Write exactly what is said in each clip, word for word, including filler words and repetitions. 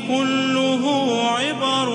كله عبر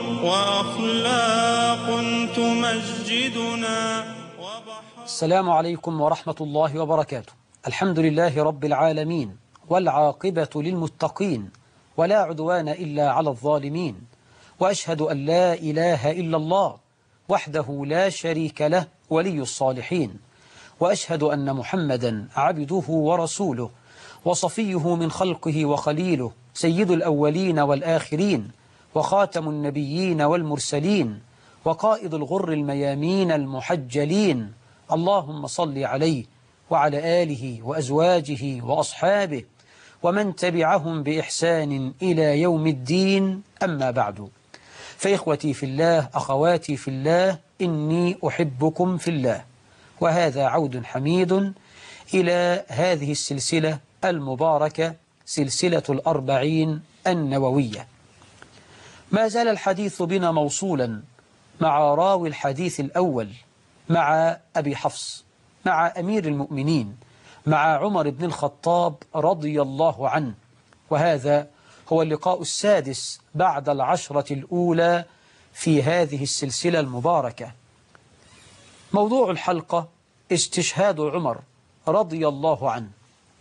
وأخلاق تمجدنا. السلام عليكم ورحمة الله وبركاته. الحمد لله رب العالمين، والعاقبة للمتقين، ولا عدوان إلا على الظالمين، وأشهد أن لا إله إلا الله وحده لا شريك له ولي الصالحين، وأشهد أن محمدا عبده ورسوله وصفيه من خلقه وخليله، سيد الأولين والآخرين، وخاتم النبيين والمرسلين، وقائد الغر الميامين المحجلين. اللهم صل عليه وعلى آله وأزواجه وأصحابه ومن تبعهم بإحسان إلى يوم الدين. أما بعد، فإخوتي في الله، أخواتي في الله، إني أحبكم في الله، وهذا عود حميد إلى هذه السلسلة المباركة، سلسلة الأربعين النووية. ما زال الحديث بنا موصولا مع راوي الحديث الأول، مع أبي حفص، مع أمير المؤمنين، مع عمر بن الخطاب رضي الله عنه. وهذا هو اللقاء السادس بعد العشرة الأولى في هذه السلسلة المباركة. موضوع الحلقة استشهاد عمر رضي الله عنه.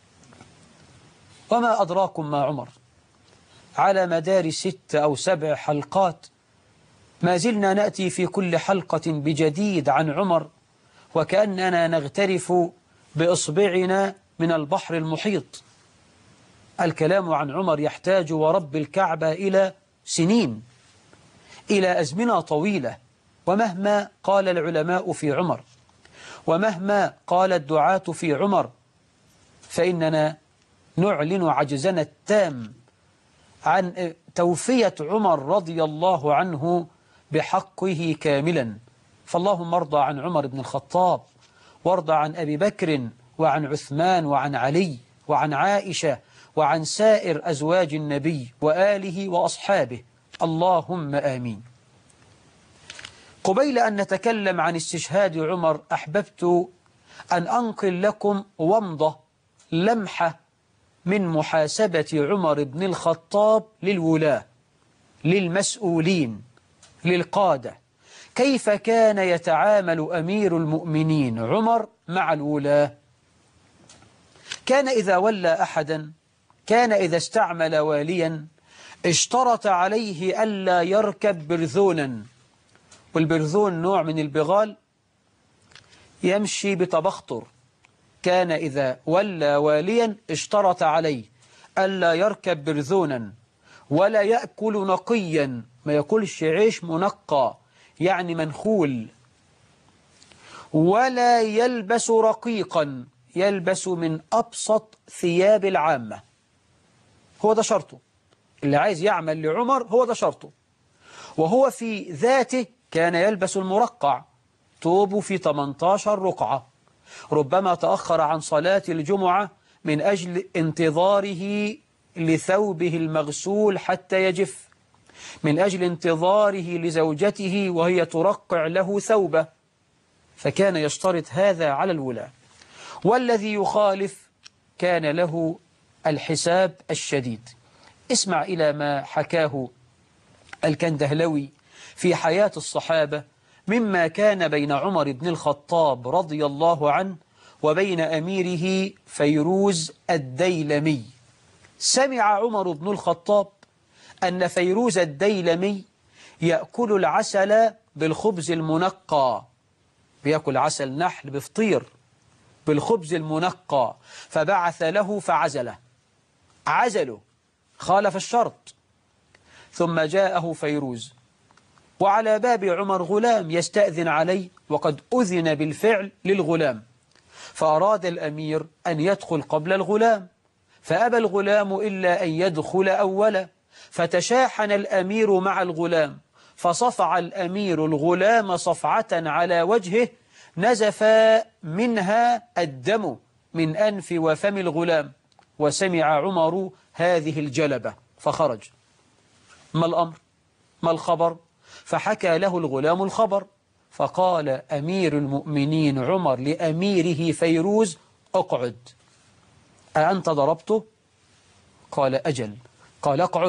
وما أدراكم ما عمر؟ على مدار ست أو سبع حلقات ما زلنا نأتي في كل حلقة بجديد عن عمر، وكأننا نغترف بإصبعنا من البحر المحيط. الكلام عن عمر يحتاج ورب الكعبة إلى سنين، إلى أزمنة طويلة. ومهما قال العلماء في عمر، ومهما قال الدعاة في عمر، فإننا نعلن عجزنا التام عن توفية عمر رضي الله عنه بحقه كاملا. فاللهم ارضى عن عمر بن الخطاب، وارضى عن أبي بكر، وعن عثمان، وعن علي، وعن عائشة، وعن سائر أزواج النبي وآله وأصحابه، اللهم آمين. قبيل أن نتكلم عن استشهاد عمر، أحببت أن أنقل لكم ومضة، لمحة من محاسبة عمر بن الخطاب للولاة، للمسؤولين، للقادة. كيف كان يتعامل أمير المؤمنين عمر مع الولاة؟ كان إذا ولى أحدا، كان إذا استعمل واليا، اشترط عليه ألا يركب برذونا. والبرذون نوع من البغال يمشي بتبختر. كان إذا ولى واليا اشترط عليه ألا يركب برذونا، ولا يأكل نقيا، ما يأكلش عيش منقى يعني منخول، ولا يلبس رقيقا، يلبس من أبسط ثياب العامة. هو ده شرطه. اللي عايز يعمل لعمر هو ده شرطه. وهو في ذاته كان يلبس المرقع، توبه في ثمانية عشر رقعة. ربما تأخر عن صلاة الجمعة من أجل انتظاره لثوبه المغسول حتى يجف، من أجل انتظاره لزوجته وهي ترقع له ثوبه، فكان يشترط هذا على الولاة. والذي يخالف كان له الحساب الشديد. اسمع إلى ما حكاه الكندهلوي في حياة الصحابة مما كان بين عمر بن الخطاب رضي الله عنه وبين أميره فيروز الديلمي. سمع عمر بن الخطاب أن فيروز الديلمي يأكل العسل بالخبز المنقى، بيأكل عسل نحل بفطير بالخبز المنقى، فبعث له فعزله، عزله، خالف الشرط. ثم جاءه فيروز، وعلى باب عمر غلام يستأذن عليه، وقد أذن بالفعل للغلام، فأراد الأمير أن يدخل قبل الغلام، فأبى الغلام إلا أن يدخل أولا، فتشاحن الأمير مع الغلام، فصفع الأمير الغلام صفعة على وجهه نزف منها الدم من أنف وفم الغلام. وسمع عمر هذه الجلبة فخرج. ما الأمر؟ ما الخبر؟ فحكى له الغلام الخبر، فقال أمير المؤمنين عمر لأميره فيروز: اقعد. أأنت ضربته؟ قال أجل. قال اقعد.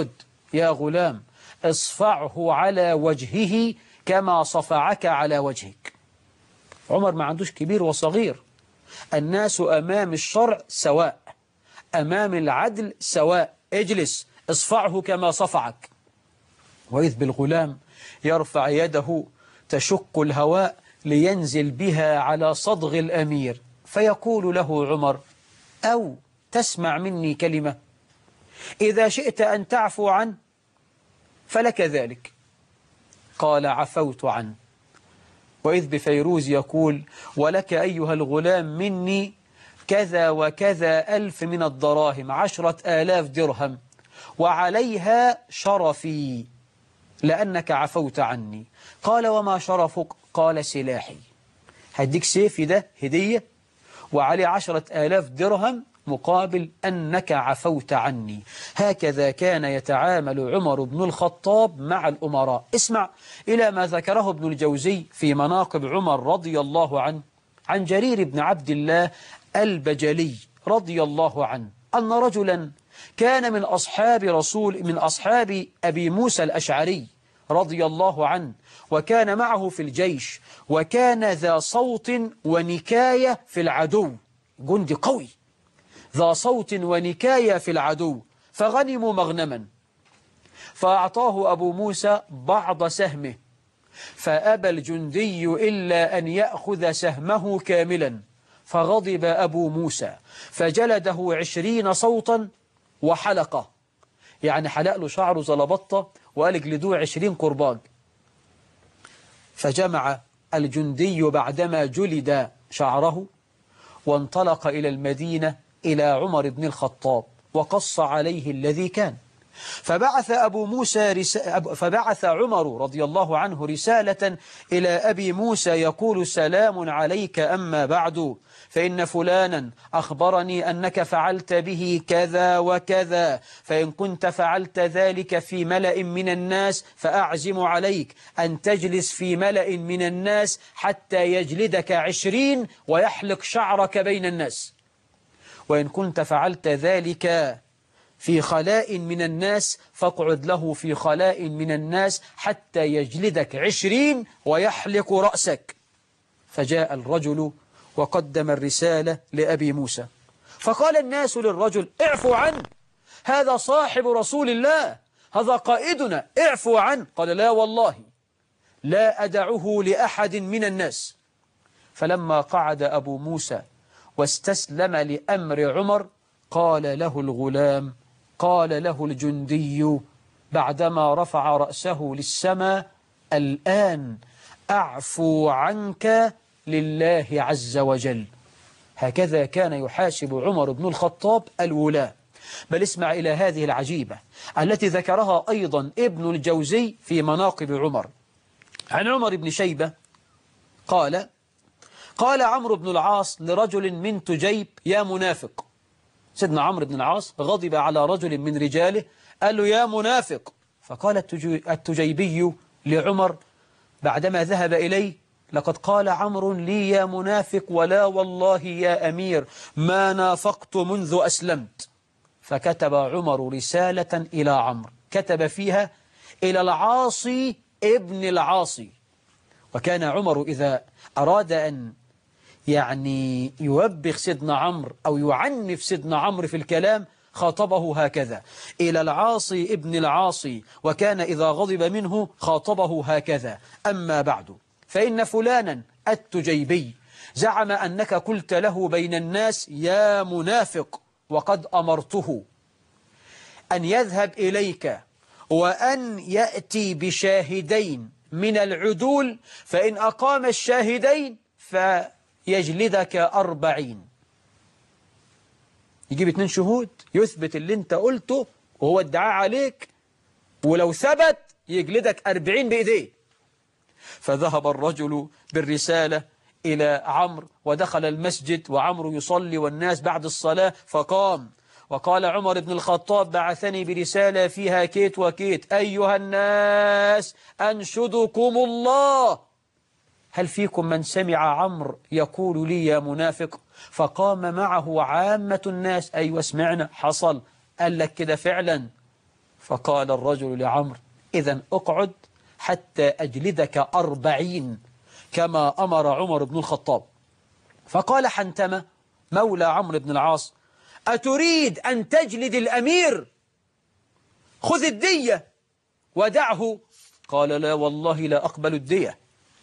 يا غلام اصفعه على وجهه كما صفعك على وجهك. عمر ما عندوش كبير وصغير، الناس أمام الشرع سواء، أمام العدل سواء، اجلس اصفعه كما صفعك. وإذ بالغلام يرفع يده تشق الهواء لينزل بها على صدغ الأمير، فيقول له عمر: أو تسمع مني كلمة، إذا شئت أن تعفو عنه فلك ذلك. قال: عفوت عنه. وإذ بفيروز يقول: ولك أيها الغلام مني كذا وكذا ألف من الدراهم، عشرة آلاف درهم، وعليها شرفي لأنك عفوت عني. قال: وما شرفك؟ قال: سلاحي. هديك سيفي ده هدية وعليه عشرة آلاف درهم مقابل أنك عفوت عني. هكذا كان يتعامل عمر بن الخطاب مع الأمراء. اسمع إلى ما ذكره ابن الجوزي في مناقب عمر رضي الله عنه عن جرير بن عبد الله البجلي رضي الله عنه أن رجلا كان من أصحاب رسول من أصحاب أبي موسى الأشعري رضي الله عنه، وكان معه في الجيش، وكان ذا صوت ونكاية في العدو، جندي قوي ذا صوت ونكاية في العدو، فغنموا مغنما، فأعطاه أبو موسى بعض سهمه، فأبى الجندي إلا أن يأخذ سهمه كاملا، فغضب أبو موسى فجلده عشرين صوتا وحلقه، يعني حلق له شعره زلبطة وقال اجلدوه عشرين قرباج. فجمع الجندي بعدما جلد شعره وانطلق إلى المدينة إلى عمر بن الخطاب وقص عليه الذي كان. فبعث أبو موسى رس... فبعث عمر رضي الله عنه رسالة إلى أبي موسى يقول: سلام عليك، أما بعد، فإن فلانا أخبرني أنك فعلت به كذا وكذا، فإن كنت فعلت ذلك في ملأ من الناس فأعزم عليك أن تجلس في ملأ من الناس حتى يجلدك عشرين ويحلق شعرك بين الناس، وإن كنت فعلت ذلك في خلاء من الناس فاقعد له في خلاء من الناس حتى يجلدك عشرين ويحلق رأسك. فجاء الرجل وقدم الرسالة لأبي موسى، فقال الناس للرجل: اعفوا عنه، هذا صاحب رسول الله، هذا قائدنا، اعفوا عنه. قال: لا والله لا أدعه لأحد من الناس. فلما قعد أبو موسى واستسلم لأمر عمر قال له الغلام قال له الجندي بعدما رفع رأسه للسماء: الآن أعفو عنك لله عز وجل. هكذا كان يحاسب عمر بن الخطاب الولاة. بل اسمع إلى هذه العجيبة التي ذكرها أيضا ابن الجوزي في مناقب عمر عن عمر بن شيبة قال: قال عمرو بن العاص لرجل من تجيب: يا منافق. سيدنا عمرو بن العاص غضب على رجل من رجاله قال له: يا منافق. فقال التجيبي لعمر بعدما ذهب إليه: لقد قال عمرو لي يا منافق، ولا والله يا أمير ما نافقت منذ أسلمت. فكتب عمر رسالة إلى عمرو كتب فيها: إلى العاصي ابن العاصي. وكان عمر إذا أراد أن يعني يوبخ سيدنا عمرو أو يعنف سيدنا عمرو في الكلام خاطبه هكذا: إلى العاصي ابن العاصي. وكان إذا غضب منه خاطبه هكذا: أما بعد، فإن فلانا التجيبي زعم أنك قلت له بين الناس: يا منافق، وقد أمرته أن يذهب إليك وأن يأتي بشاهدين من العدول، فإن أقام الشاهدين فيجلدك أربعين. يجيب اتنين شهود يثبت اللي انت قلته وهو ادعاه عليك، ولو ثبت يجلدك أربعين بإيديه. فذهب الرجل بالرسالة إلى عمرو ودخل المسجد وعمرو يصلي والناس بعد الصلاة، فقام وقال: عمر بن الخطاب بعثني برسالة فيها كيت وكيت، أيها الناس أنشدكم الله، هل فيكم من سمع عمرو يقول لي يا منافق؟ فقام معه عامة الناس: أيوة سمعنا، حصل، قال لك كده فعلا. فقال الرجل لعمرو إذن اقعد حتى أجلدك أربعين كما أمر عمر بن الخطاب. فقال حنتمة مولى عمرو بن العاص أتريد أن تجلد الأمير؟ خذ الدية ودعه. قال لا والله لا أقبل الدية.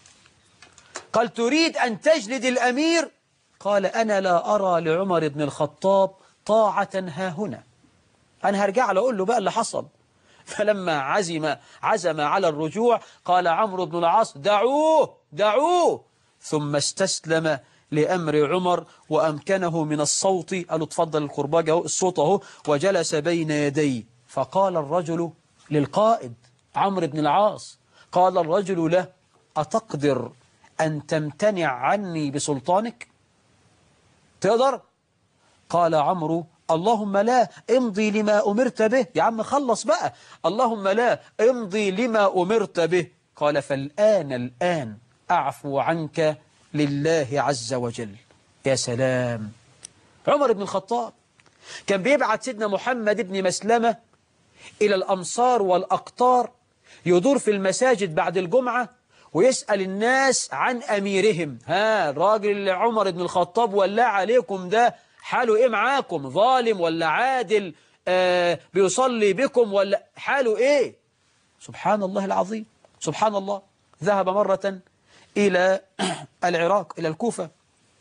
قال تريد أن تجلد الأمير؟ قال أنا لا أرى لعمر بن الخطاب طاعة ها هنا، أنا هرجع له أقول له بقى اللي حصل. فلما عزم عزم على الرجوع قال عمرو بن العاص دعوه دعوه، ثم استسلم لأمر عمر وأمكنه من الصوت. قالوا اتفضل الكرباج اهو الصوت اهو، وجلس بين يديه. فقال الرجل للقائد عمرو بن العاص، قال الرجل له أتقدر أن تمتنع عني بسلطانك؟ تقدر؟ قال عمرو اللهم لا، امضي لما أمرت به. يا عم خلص بقى. اللهم لا، امضي لما أمرت به. قال فالآن الآن أعفو عنك لله عز وجل. يا سلام. عمر بن الخطاب كان بيبعت سيدنا محمد بن مسلمة إلى الأمصار والأقطار، يدور في المساجد بعد الجمعة ويسأل الناس عن أميرهم. ها الراجل اللي عمر بن الخطاب ولا عليكم ده حاله إيه معاكم؟ ظالم ولا عادل؟ آه بيصلي بكم ولا حاله إيه؟ سبحان الله العظيم. سبحان الله. ذهب مرة إلى العراق إلى الكوفة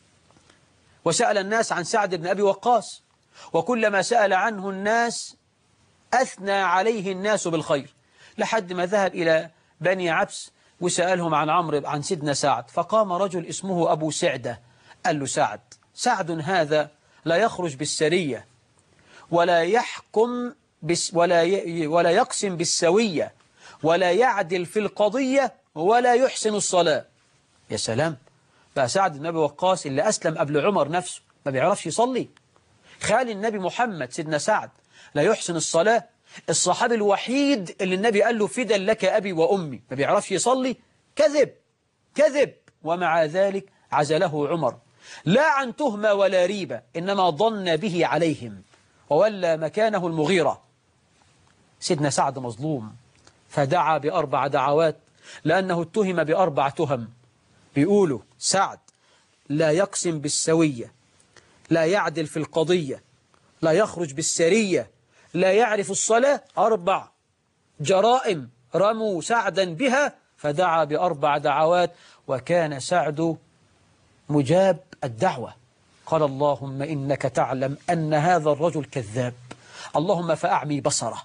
وسأل الناس عن سعد بن أبي وقاص، وكلما سأل عنه الناس أثنى عليه الناس بالخير، لحد ما ذهب إلى بني عبس وسألهم عن عمرو عن سيدنا سعد. فقام رجل اسمه أبو سعدة قال له سعد سعد هذا لا يخرج بالسرية ولا يحكم بس ولا ي... ولا يقسم بالسوية ولا يعدل في القضية ولا يحسن الصلاة. يا سلام. بقى سعد بن أبي وقاص اللي أسلم قبل عمر نفسه ما بيعرفش يصلي؟ خالي النبي محمد سيدنا سعد لا يحسن الصلاة، الصحابي الوحيد اللي النبي قال له فدا لك أبي وأمي ما بيعرفش يصلي؟ كذب كذب. ومع ذلك عزله عمر لا عن تهمة ولا ريبة، إنما ظن به عليهم وولى مكانه المغيرة. سيدنا سعد مظلوم فدعا بأربع دعوات لأنه اتهم بأربع تهم. بيقولوا سعد لا يقسم بالسوية، لا يعدل في القضية، لا يخرج بالسرية، لا يعرف الصلاة. أربع جرائم رموا سعدا بها، فدعا بأربع دعوات وكان سعد مجاب الدعوة. قال اللهم إنك تعلم أن هذا الرجل كذاب، اللهم فأعمي بصره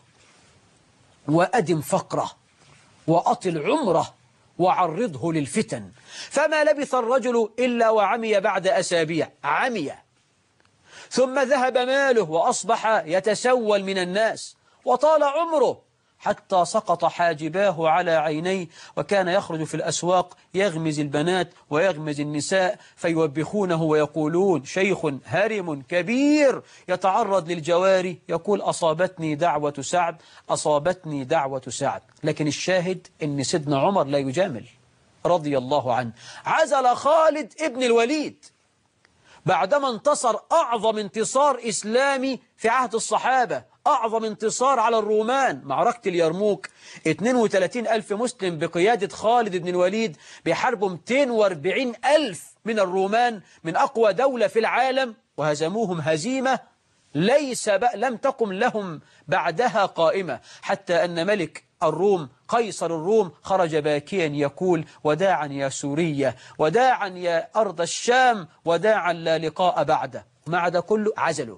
وأدم فقره وأطل عمره وعرضه للفتن. فما لبث الرجل إلا وعمي بعد أسابيع، عمي ثم ذهب ماله وأصبح يتسول من الناس، وطال عمره حتى سقط حاجباه على عينيه، وكان يخرج في الأسواق يغمز البنات ويغمز النساء فيوبخونه ويقولون شيخ هرم كبير يتعرض للجواري يقول أصابتني دعوة سعد أصابتني دعوة سعد. لكن الشاهد أن سيدنا عمر لا يجامل رضي الله عنه. عزل خالد ابن الوليد بعدما انتصر أعظم انتصار إسلامي في عهد الصحابة، أعظم انتصار على الرومان، معركة اليرموك. اثنين وثلاثين ألف مسلم بقيادة خالد بن الوليد بحرب مئتين وأربعين ألف من الرومان من أقوى دولة في العالم، وهزموهم هزيمة ليس لم تقم لهم بعدها قائمة، حتى أن ملك الروم قيصر الروم خرج باكيا يقول وداعا يا سوريا، وداعا يا أرض الشام، وداعا لا لقاء بعده. مع ده كله عزله.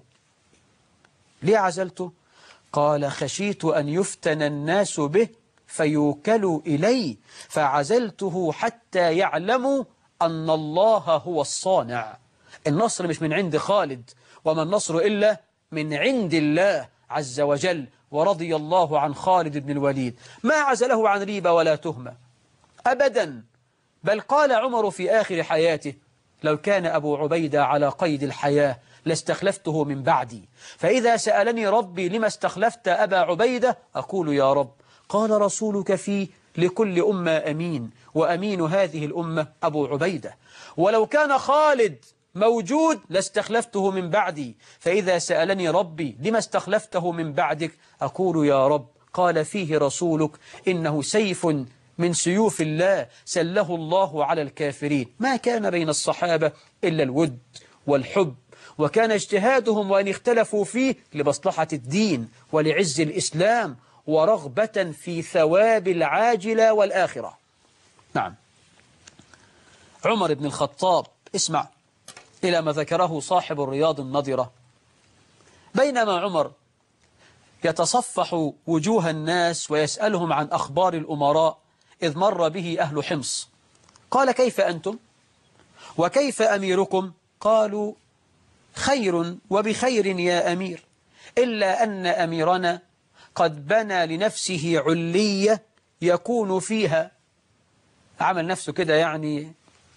ليه عزلته؟ قال خشيت أن يفتن الناس به فيوكلوا إلي فعزلته حتى يعلموا أن الله هو الصانع. النصر مش من عند خالد، وما النصر إلا من عند الله عز وجل. ورضي الله عن خالد بن الوليد، ما عزله عن ريبة ولا تهمة أبدا. بل قال عمر في آخر حياته لو كان أبو عبيدة على قيد الحياة لاستخلفته من بعدي، فإذا سألني ربي لما استخلفت أبا عبيدة أقول يا رب قال رسولك في لكل أمة أمين، وأمين هذه الأمة أبو عبيدة. ولو كان خالد موجود لاستخلفته من بعدي، فإذا سألني ربي لما استخلفته من بعدك أقول يا رب قال فيه رسولك إنه سيف من سيوف الله سله الله على الكافرين. ما كان بين الصحابة إلا الود والحب، وكان اجتهادهم وأن اختلفوا فيه لمصلحة الدين ولعز الإسلام ورغبة في ثواب العاجلة والآخرة. نعم. عمر بن الخطاب، اسمع إلى ما ذكره صاحب الرياض النضرة. بينما عمر يتصفح وجوه الناس ويسألهم عن أخبار الأمراء إذ مر به أهل حمص، قال: كيف أنتم؟ وكيف أميركم؟ قالوا: خير وبخير يا أمير، إلا أن أميرنا قد بنى لنفسه علية يكون فيها، عمل نفسه كده يعني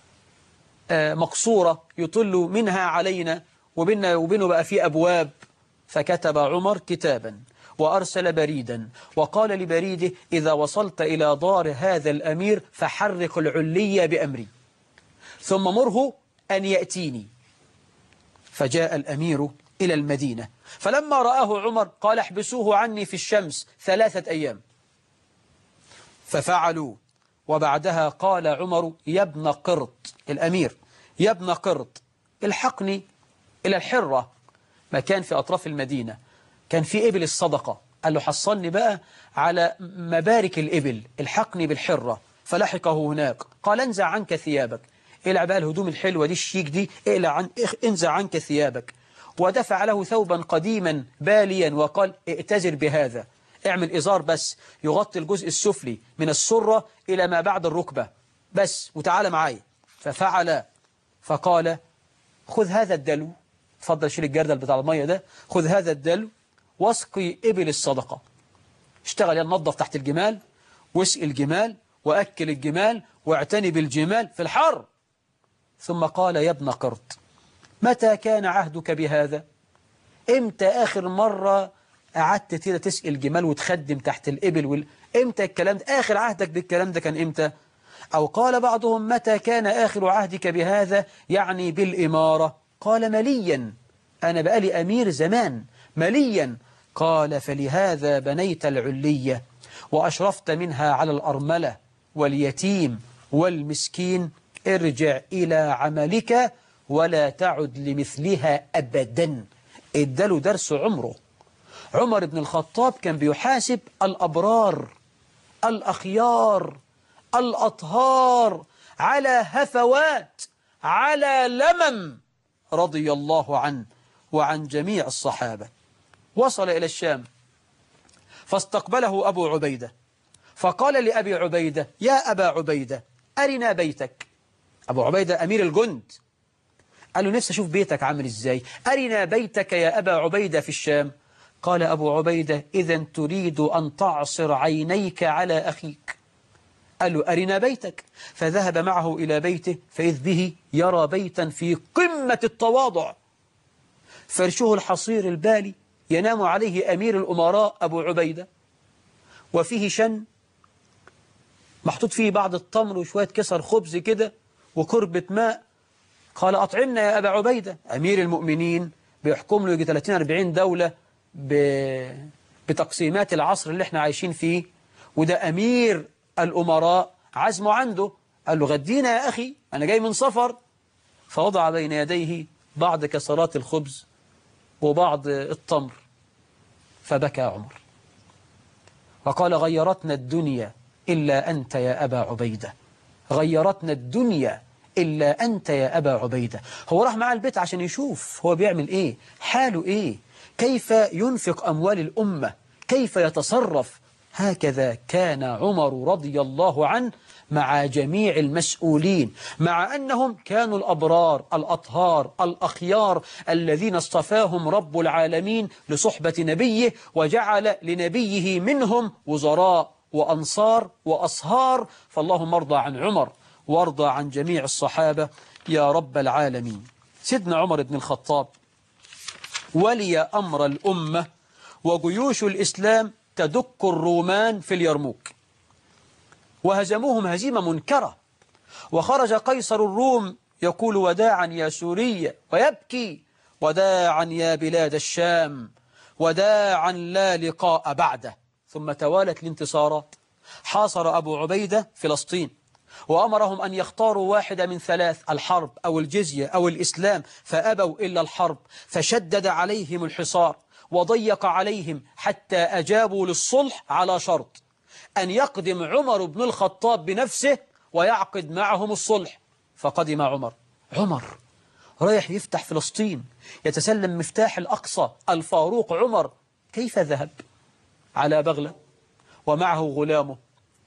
مقصورة يطل منها علينا، وبيننا وبينه بقى في أبواب. فكتب عمر كتابا وأرسل بريدا وقال لبريده: إذا وصلت إلى دار هذا الأمير فحرق العلية بأمري، ثم مره أن يأتيني. فجاء الأمير إلى المدينة، فلما رآه عمر قال: احبسوه عني في الشمس ثلاثة أيام. ففعلوا، وبعدها قال عمر: يا ابن قرط، الأمير، يا ابن قرط، الحقني إلى الحرة، مكان في أطراف المدينة كان في إبل الصدقة. قال له: حصلني بقى على مبارك الإبل، الحقني بالحرة. فلحقه هناك، قال: انزع عنك ثيابك، اقلع بقى الهدوم الحلوة دي الشيك دي، اقلع عن انزع عنك ثيابك. ودفع له ثوبا قديما باليا وقال: ائتزر بهذا، اعمل إزار بس يغطي الجزء السفلي من السرة إلى ما بعد الركبة بس، وتعالى معايا. ففعل، فقال: خذ هذا الدلو، اتفضل شيل الجردل بتاع المية ده، خذ هذا الدلو واسقي إبل الصدقة. اشتغل ينظف تحت الجمال، واسقي الجمال، وأكل الجمال، واعتني بالجمال في الحر. ثم قال: يا ابن قرط، متى كان عهدك بهذا؟ امتى آخر مرة قعدت كده تسقي الجمال وتخدم تحت الإبل وال... امتى الكلام ده؟ آخر عهدك بالكلام ده كان امتى؟ أو قال بعضهم: متى كان آخر عهدك بهذا؟ يعني بالإمارة. قال: مليا، أنا بقالي أمير زمان مليا. قال: فلهذا بنيت العلية وأشرفت منها على الأرملة واليتيم والمسكين، ارجع إلى عملك ولا تعد لمثلها أبدا. اداله درس عمره. عمر بن الخطاب كان بيحاسب الأبرار الأخيار الأطهار على هفوات، على لمم، رضي الله عنه وعن جميع الصحابة. وصل إلى الشام فاستقبله أبو عبيدة، فقال لأبي عبيدة: يا أبا عبيدة، أرنا بيتك. أبو عبيدة أمير الجند، قال له: نفسي أشوف بيتك عامل إزاي، أرنا بيتك يا أبا عبيدة في الشام. قال أبو عبيدة: إذا تريد أن تعصر عينيك على أخيك. قال له: أرنا بيتك. فذهب معه إلى بيته، فإذ به يرى بيتا في قمة التواضع، فرشه الحصير البالي ينام عليه أمير الأمراء أبو عبيدة، وفيه شن محطوط فيه بعض التمر وشوية كسر خبز كده وكربة ماء. قال: أطعمنا يا أبا عبيدة. أمير المؤمنين بيحكم له يجي ثلاثين أربعين دولة بتقسيمات العصر اللي احنا عايشين فيه، وده أمير الأمراء عزمه عنده. قال له: غدينا يا أخي، أنا جاي من سفر. فوضع بين يديه بعض كسرات الخبز وبعض التمر، فبكى عمر وقال: غيرتنا الدنيا إلا أنت يا أبا عبيدة، غيرتنا الدنيا إلا أنت يا أبا عبيدة. هو راح معاه البيت عشان يشوف هو بيعمل إيه، حاله إيه، كيف ينفق أموال الأمة، كيف يتصرف. هكذا كان عمر رضي الله عنه مع جميع المسؤولين، مع أنهم كانوا الأبرار الأطهار الأخيار الذين اصطفاهم رب العالمين لصحبة نبيه، وجعل لنبيه منهم وزراء وأنصار وأصهار. فاللهم ارضى عن عمر وارضى عن جميع الصحابة يا رب العالمين. سيدنا عمر بن الخطاب ولي أمر الأمة، وجيوش الإسلام تدك الرومان في اليرموك، وهزموهم هزيمة منكرة، وخرج قيصر الروم يقول: وداعا يا سوريا، ويبكي: وداعا يا بلاد الشام، وداعا لا لقاء بعده. ثم توالت الانتصارات. حاصر أبو عبيدة فلسطين وأمرهم أن يختاروا واحدة من ثلاث: الحرب أو الجزية أو الإسلام، فأبوا إلا الحرب، فشدد عليهم الحصار وضيق عليهم حتى أجابوا للصلح على شرط أن يقدم عمر بن الخطاب بنفسه ويعقد معهم الصلح. فقدم عمر. عمر رايح يفتح فلسطين، يتسلم مفتاح الأقصى. الفاروق عمر كيف ذهب؟ على بغلة ومعه غلامه،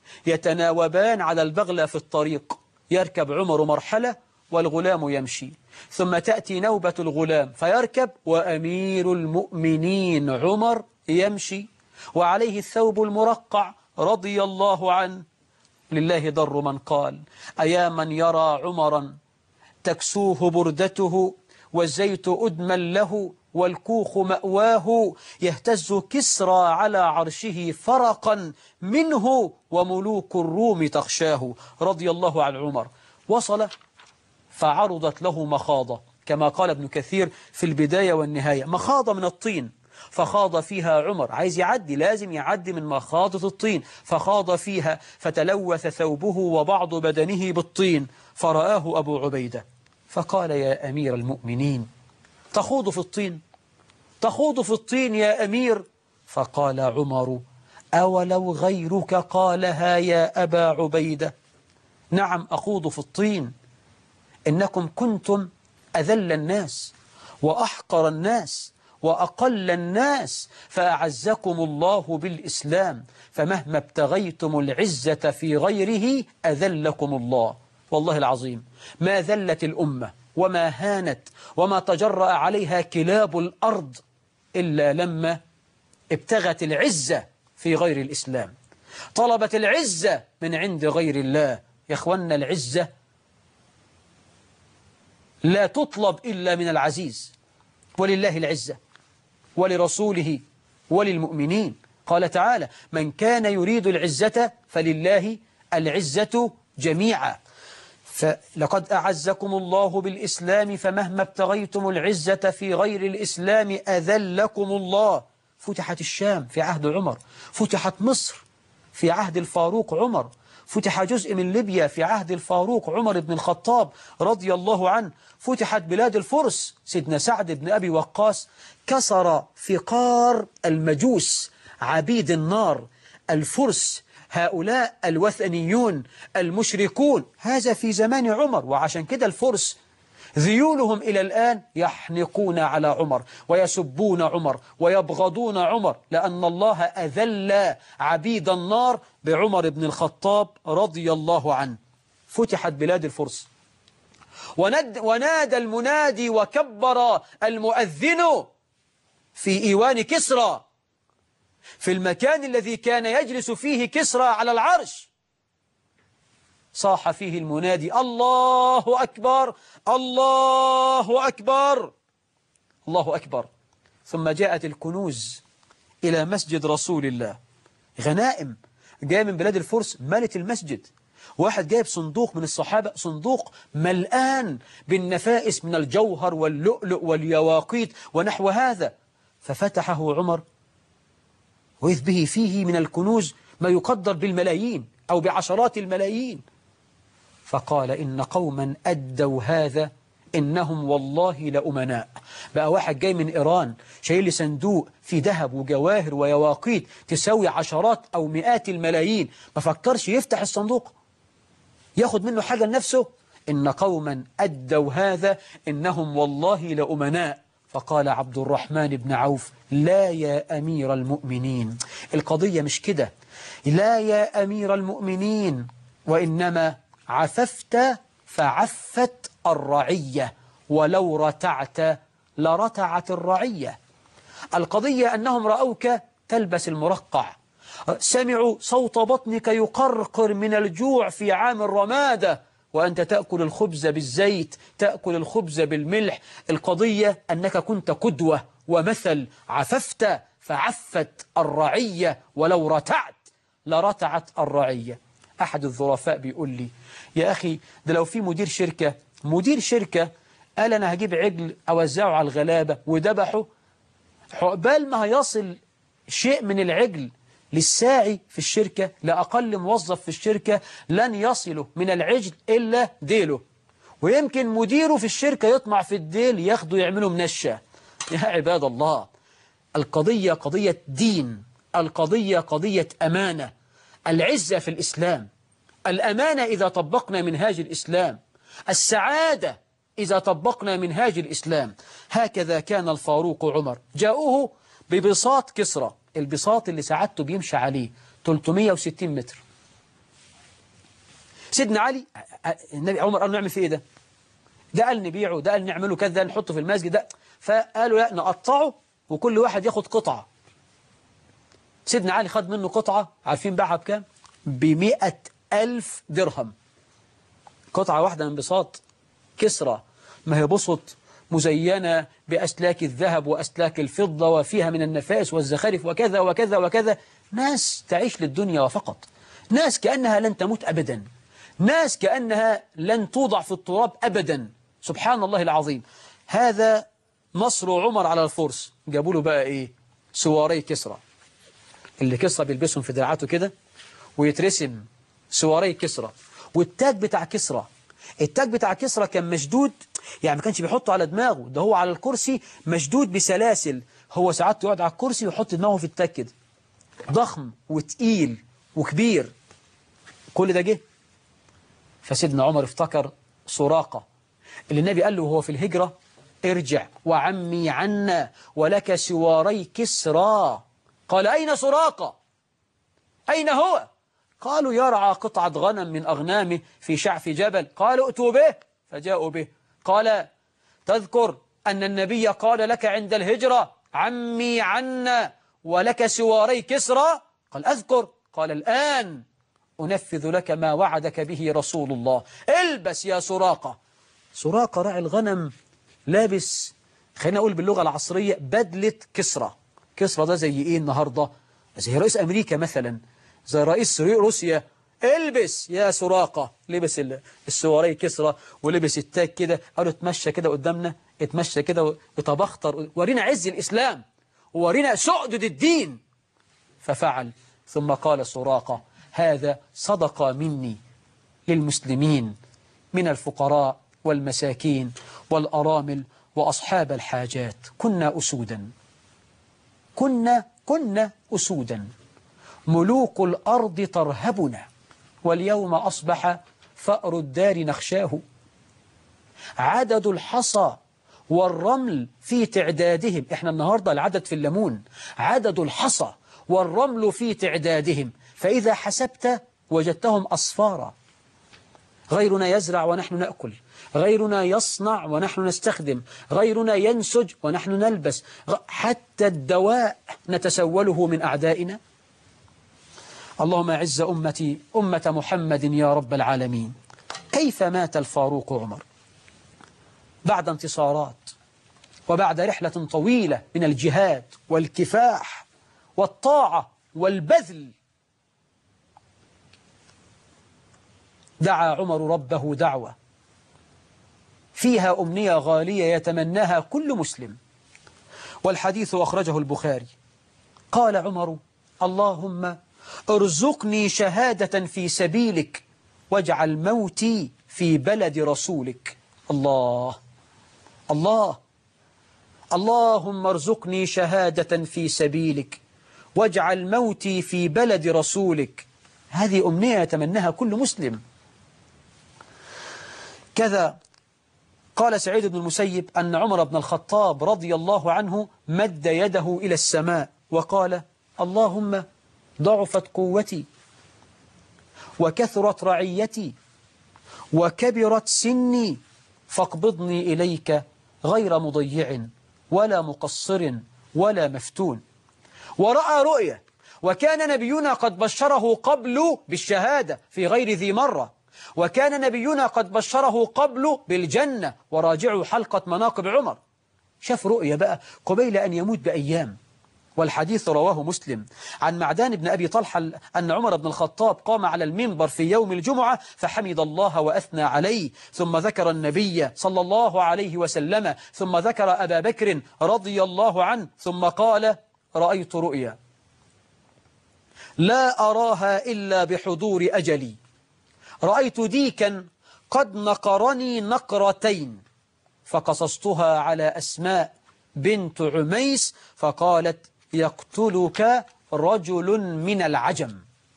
يتناوبان على البغلة في الطريق. يركب عمر مرحلة والغلام يمشي، ثم تأتي نوبة الغلام فيركب، وأمير المؤمنين عمر يمشي وعليه الثوب المرقع رضي الله عنه. لله در من قال: أيا من يرى عمرا تكسوه بردته والزيت أدما له والكوخ مأواه، يهتز كسرى على عرشه فرقا منه وملوك الروم تخشاه. رضي الله عن عمر. وصل فعرضت له مخاضة كما قال ابن كثير في البداية والنهاية، مخاضة من الطين، فخاض فيها عمر. عايز يعدي لازم يعدي من مخاضة الطين، فخاض فيها فتلوث ثوبه وبعض بدنه بالطين، فرآه أبو عبيدة فقال: يا أمير المؤمنين تخوض في الطين؟ تخوض في الطين يا أمير؟ فقال عمر: أولو غيرك قالها يا أبا عبيدة؟ نعم أخوض في الطين، إنكم كنتم أذل الناس وأحقر الناس وأقل الناس، فأعزكم الله بالإسلام، فمهما ابتغيتم العزة في غيره أذلكم الله. والله العظيم ما ذلت الأمة وما هانت وما تجرأ عليها كلاب الأرض إلا لما ابتغت العزة في غير الإسلام، طلبت العزة من عند غير الله. يا إخوانا العزة لا تطلب إلا من العزيز، ولله العزة ولرسوله وللمؤمنين. قال تعالى: من كان يريد العزة فلله العزة جميعا. فلقد أعزكم الله بالإسلام فمهما ابتغيتم العزة في غير الإسلام أذلكم الله. فتحت الشام في عهد عمر، فتحت مصر في عهد الفاروق عمر، فتح جزء من ليبيا في عهد الفاروق عمر بن الخطاب رضي الله عنه، فتحت بلاد الفرس. سيدنا سعد بن أبي وقاص كسر فقار المجوس عبيد النار الفرس، هؤلاء الوثنيون المشركون، هذا في زمان عمر. وعشان كده الفرس ذيولهم إلى الآن يحنقون على عمر ويسبون عمر ويبغضون عمر، لأن الله أذل عبيد النار بعمر بن الخطاب رضي الله عنه. فتحت بلاد الفرس، وند ونادى المنادي وكبر المؤذن في إيوان كسرى، في المكان الذي كان يجلس فيه كسرى على العرش. صاح فيه المنادي: الله أكبر الله أكبر الله أكبر. ثم جاءت الكنوز إلى مسجد رسول الله، غنائم جاء من بلاد الفرس ملت المسجد. واحد جايب صندوق من الصحابة، صندوق ملآن بالنفائس من الجوهر واللؤلؤ واليواقيت ونحو هذا، ففتحه عمر وإذ به فيه من الكنوز ما يقدر بالملايين أو بعشرات الملايين. فقال: إن قوما أدوا هذا إنهم والله لأمناء. بقى واحد جاي من إيران شايل لي صندوق في ذهب وجواهر ويواقيت تساوي عشرات أو مئات الملايين، ما فكرش يفتح الصندوق ياخد منه حاجة لنفسه. إن قوما أدوا هذا إنهم والله لأمناء. فقال عبد الرحمن بن عوف: لا يا أمير المؤمنين، القضية مش كده، لا يا أمير المؤمنين، وإنما عففت فعفت الرعية، ولو رتعت لرتعت الرعية. القضية أنهم رأوك تلبس المرقع، سمعوا صوت بطنك يقرقر من الجوع في عام الرمادة، وأنت تأكل الخبز بالزيت، تأكل الخبز بالملح. القضية أنك كنت قدوة ومثل، عففت فعفت الرعية، ولو رتعت لرتعت الرعية. أحد الظرفاء بيقول لي: يا أخي ده لو في مدير شركة مدير شركة قال أنا هجيب عجل أوزعه على الغلابة وذبحه، عقبال ما هيصل شيء من العجل للساعي في الشركة لأقل موظف في الشركة لن يصله من العجل إلا ديله، ويمكن مديره في الشركة يطمع في الديل ياخده يعمله منشة. يا عباد الله، القضية قضية دين، القضية قضية أمانة. العزة في الإسلام، الأمانة إذا طبقنا منهاج الإسلام، السعادة إذا طبقنا منهاج الإسلام. هكذا كان الفاروق عمر. جاءوه ببساط كسرى، البساط اللي سعادته بيمشي عليه ثلاثمائة وستين متر. سيدنا علي النبي عمر قال له نعمل فيه إيه ده؟ ده قال نبيعه، ده قال نعمله كذا، نحطه في المسجد ده. فقالوا لا، نقطعه وكل واحد ياخد قطعة. سيدنا علي خد منه قطعة، عارفين باعها بكام؟ بمئة ألف درهم. قطعة واحدة من بساط كسرى، ما هي بسط مزينة بأسلاك الذهب وأسلاك الفضة وفيها من النفائس والزخارف وكذا وكذا وكذا. ناس تعيش للدنيا وفقط، ناس كأنها لن تموت أبدا، ناس كأنها لن توضع في التراب أبدا. سبحان الله العظيم. هذا نصر عمر على الفرس. جابوا له بقى إيه؟ سواري كسرى، اللي كسرى بيلبسهم في دراعاته كده ويترسم سواري كسرى. والتاج بتاع كسرى، التاج بتاع كسرى كان مشدود، يعني ما كانش بيحطه على دماغه، ده هو على الكرسي مشدود بسلاسل. هو ساعات يقعد على الكرسي ويحط دماغه في التاج كده، ضخم وتقيل وكبير. كل ده جه. فسيدنا عمر افتكر سراقة اللي النبي قال له وهو في الهجرة: ارجع وعمي عنا ولك سواري كسرى. قال: أين سراقة؟ أين هو؟ قالوا: يرعى قطعة غنم من أغنامه في شعف جبل. قالوا: ائتوا به. فجاءوا به. قال: تذكر أن النبي قال لك عند الهجرة: عمي عنا ولك سواري كسرى؟ قال: أذكر. قال: الآن أنفذ لك ما وعدك به رسول الله. البس يا سراقة. سراقة راعي الغنم لابس، خلينا أقول باللغة العصرية، بدلة كسرى. كسرى ده زي إيه النهاردة؟ زي رئيس أمريكا مثلا، زي رئيس روسيا. البس يا سراقة. لبس السواري كسرى ولبس التاج كده. قالوا: اتمشى كده قدامنا، اتمشى كده وتبختر، ورينا عز الإسلام وورينا سؤدد الدين. ففعل. ثم قال سراقة: هذا صدقة مني للمسلمين من الفقراء والمساكين والأرامل وأصحاب الحاجات. كنا أسودا، كنا كنا أسودا، ملوك الأرض ترهبنا، واليوم أصبح فأر الدار نخشاه. عدد الحصى والرمل في تعدادهم. إحنا النهاردة العدد في الليمون، عدد الحصى والرمل في تعدادهم، فإذا حسبت وجدتهم أصفارا. غيرنا يزرع ونحن نأكل، غيرنا يصنع ونحن نستخدم، غيرنا ينسج ونحن نلبس، حتى الدواء نتسوله من أعدائنا. اللهم أعز أمتي أمة محمد يا رب العالمين. كيف مات الفاروق عمر؟ بعد انتصارات وبعد رحلة طويلة من الجهاد والكفاح والطاعة والبذل. دعا عمر ربه دعوة فيها أمنية غالية يتمناها كل مسلم، والحديث أخرجه البخاري. قال عمر: اللهم ارزقني شهادة في سبيلك واجعل موتي في بلد رسولك. الله الله اللهم ارزقني شهادة في سبيلك واجعل موتي في بلد رسولك. هذه أمنية يتمناها كل مسلم. كذا قال سعيد بن المسيب أن عمر بن الخطاب رضي الله عنه مد يده إلى السماء وقال: اللهم ضعفت قوتي وكثرت رعيتي وكبرت سني فاقبضني إليك غير مضيع ولا مقصر ولا مفتون. ورأى رؤيا، وكان نبينا قد بشره قبل بالشهادة في غير ذي مرة، وكان نبينا قد بشره قبل بالجنة. وراجعوا حلقة مناقب عمر. شاف رؤيا بقى قبيل أن يموت بأيام، والحديث رواه مسلم عن معدان بن أبي طلحة أن عمر بن الخطاب قام على المنبر في يوم الجمعة فحمد الله وأثنى عليه، ثم ذكر النبي صلى الله عليه وسلم، ثم ذكر أبا بكر رضي الله عنه، ثم قال: رأيت رؤيا لا أراها إلا بحضور أجلي. رأيت ديكا قد نقرني نقرتين، فقصصتها على أسماء بنت عميس فقالت يقتلك رجل من العجم.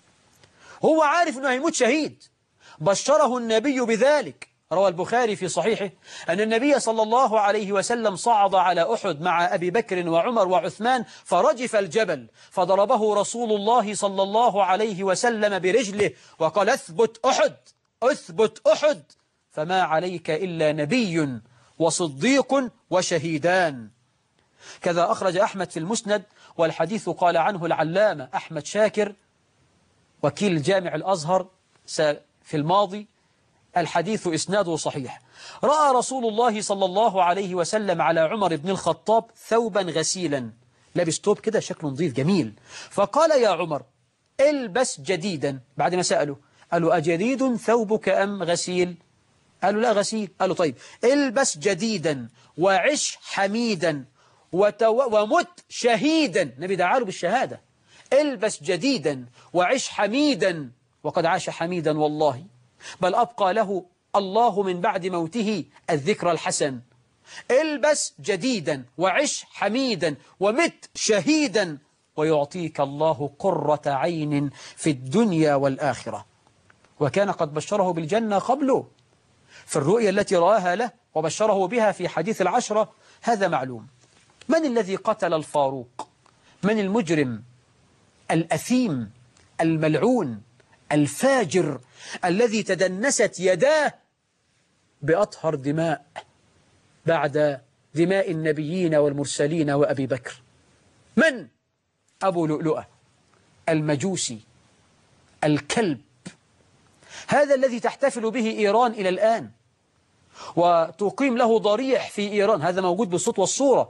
هو عارف أنه هيموت شهيد، بشره النبي بذلك. روى البخاري في صحيحه أن النبي صلى الله عليه وسلم صعد على أحد مع أبي بكر وعمر وعثمان فرجف الجبل، فضربه رسول الله صلى الله عليه وسلم برجله وقال اثبت أحد اثبت أحد، فما عليك إلا نبي وصديق وشهيدان. كذا أخرج أحمد في المسند، والحديث قال عنه العلامة أحمد شاكر وكيل جامع الأزهر في الماضي الحديث إسناده صحيح. رأى رسول الله صلى الله عليه وسلم على عمر بن الخطاب ثوبا غسيلا، لابس ثوب كده شكله نظيف جميل، فقال يا عمر البس جديدا. بعد ما سأله قالوا أجديد ثوبك أم غسيل؟ قالوا لا غسيل. قالوا طيب البس جديدا وعش حميدا وتو... ومت شهيدا. نبي دعاله بالشهادة. البس جديدا وعش حميدا، وقد عاش حميدا والله، بل أبقى له الله من بعد موته الذكر الحسن. البس جديدا وعش حميدا ومت شهيدا، ويعطيك الله قرة عين في الدنيا والآخرة. وكان قد بشره بالجنة قبله في الرؤيا التي رآها له، وبشره بها في حديث العشرة. هذا معلوم. من الذي قتل الفاروق؟ من المجرم الأثيم الملعون الفاجر الذي تدنست يداه بأطهر دماء بعد دماء النبيين والمرسلين وأبي بكر؟ من؟ أبو لؤلؤة المجوسي الكلب، هذا الذي تحتفل به إيران إلى الآن وتقيم له ضريح في إيران. هذا موجود بالصوت والصورة.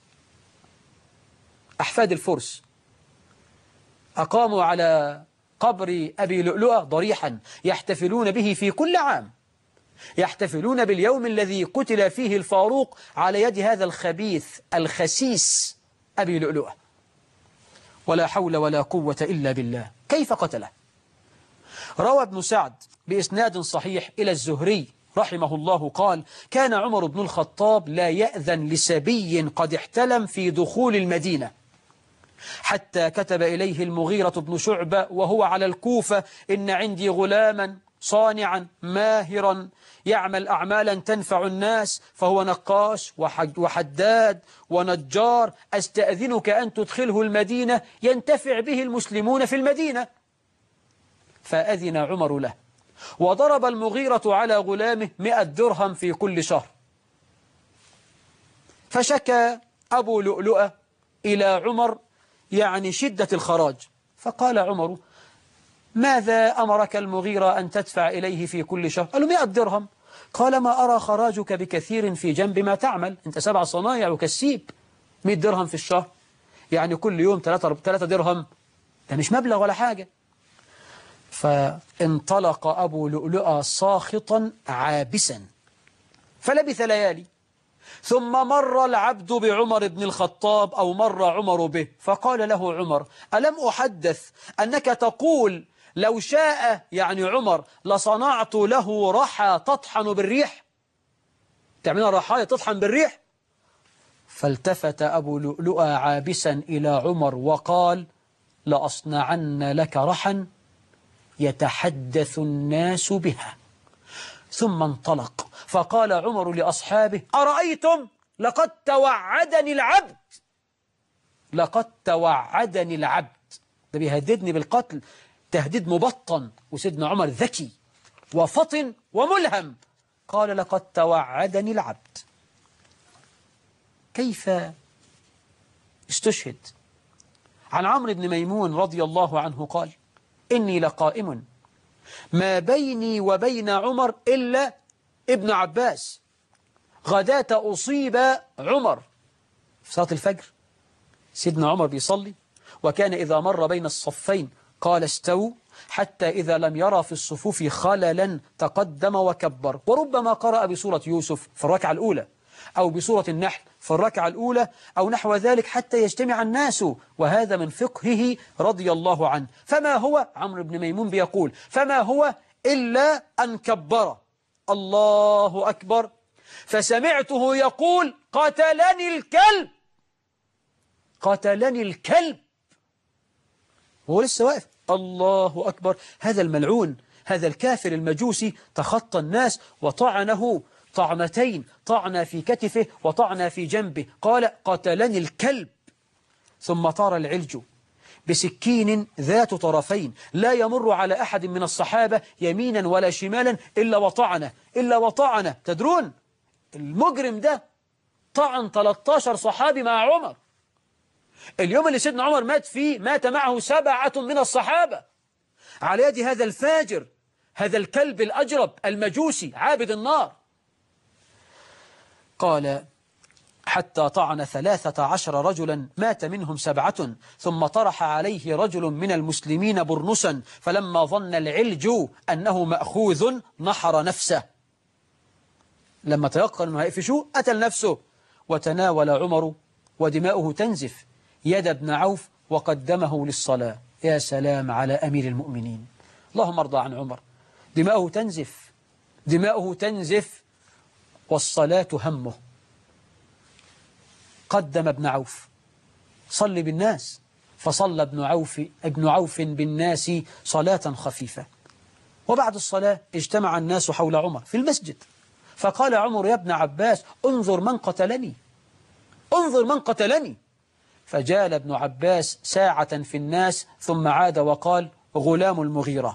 أحفاد الفرس أقاموا على قبر أبي لؤلؤة ضريحا يحتفلون به في كل عام، يحتفلون باليوم الذي قتل فيه الفاروق على يد هذا الخبيث الخسيس أبي لؤلؤة. ولا حول ولا قوة إلا بالله. كيف قتله؟ روى ابن سعد بإسناد صحيح إلى الزهري رحمه الله قال كان عمر بن الخطاب لا يأذن لسبي قد احتلم في دخول المدينة، حتى كتب إليه المغيرة بن شعبة وهو على الكوفة إن عندي غلاما صانعا ماهرا يعمل أعمالا تنفع الناس، فهو نقاش وحداد ونجار، أستأذنك أن تدخله المدينة ينتفع به المسلمون في المدينة. فأذن عمر له، وضرب المغيرة على غلامه مئة درهم في كل شهر. فشكى أبو لؤلؤة إلى عمر يعني شدة الخراج، فقال عمر ماذا أمرك المغيرة أن تدفع إليه في كل شهر؟ قالوا مئة درهم. قال ما أرى خراجك بكثير في جنب ما تعمل، أنت سبع صنايع وكسيب، مئة درهم في الشهر يعني كل يوم ثلاثة درهم، ده مش مبلغ ولا حاجة. فانطلق أبو لؤلؤة ساخطا عابسا، فلبث ليالي، ثم مر العبد بعمر بن الخطاب أو مر عمر به، فقال له عمر ألم أحدث أنك تقول لو شاء يعني عمر لصنعت له رحى تطحن بالريح، تعملها رحايا تطحن بالريح؟ فالتفت أبو لؤلؤة عابسا إلى عمر وقال لأصنعن لك رحا يتحدث الناس بها. ثم انطلق، فقال عمر لأصحابه أرأيتم لقد توعدني العبد، لقد توعدني العبد، ده بيهددني بالقتل تهديد مبطن. وسيدنا عمر ذكي وفطن وملهم، قال لقد توعدني العبد. كيف استشهد؟ عن عمرو بن ميمون رضي الله عنه قال إني لقائم ما بيني وبين عمر إلا ابن عباس، غداة أصيب عمر في صلاة الفجر، سيدنا عمر بيصلي، وكان إذا مر بين الصفين قال استووا، حتى إذا لم يرى في الصفوف خللا تقدم وكبر، وربما قرأ بسورة يوسف في الركعة الأولى، أو بسورة النحل في الركعة الأولى أو نحو ذلك حتى يجتمع الناس، وهذا من فقهه رضي الله عنه. فما هو، عمرو بن ميمون بيقول، فما هو إلا أن كبر الله أكبر فسمعته يقول قتلني الكلب، قتلني الكلب، وهو لسه واقف الله أكبر. هذا الملعون، هذا الكافر المجوسي تخطى الناس وطعنه طعنتين، طعن في كتفه وطعن في جنبه، قال قتلني الكلب. ثم طار العلج بسكين ذات طرفين لا يمر على أحد من الصحابة يمينا ولا شمالا إلا وطعنه إلا وطعنه. تدرون المجرم ده طعن ثلاثة عشر صحابي مع عمر. اليوم اللي سيدنا عمر مات فيه مات معه سبعة من الصحابة على يد هذا الفاجر، هذا الكلب الأجرب المجوسي عابد النار. قال حتى طعن ثلاثة عشر رجلا مات منهم سبعة، ثم طرح عليه رجل من المسلمين برنسا، فلما ظن العلج أنه مأخوذ نحر نفسه، لما تيقن أنه هيقفشوه قتل نفسه. وتناول عمر ودماؤه تنزف يد ابن عوف وقدمه للصلاة. يا سلام على أمير المؤمنين، اللهم ارضى عن عمر. دماؤه تنزف، دماؤه تنزف والصلاة همه. قدم ابن عوف، صل بالناس، فصلى ابن عوف ابن عوف بالناس صلاة خفيفة. وبعد الصلاة اجتمع الناس حول عمر في المسجد، فقال عمر يا ابن عباس انظر من قتلني، انظر من قتلني. فجال ابن عباس ساعة في الناس ثم عاد وقال غلام المغيرة.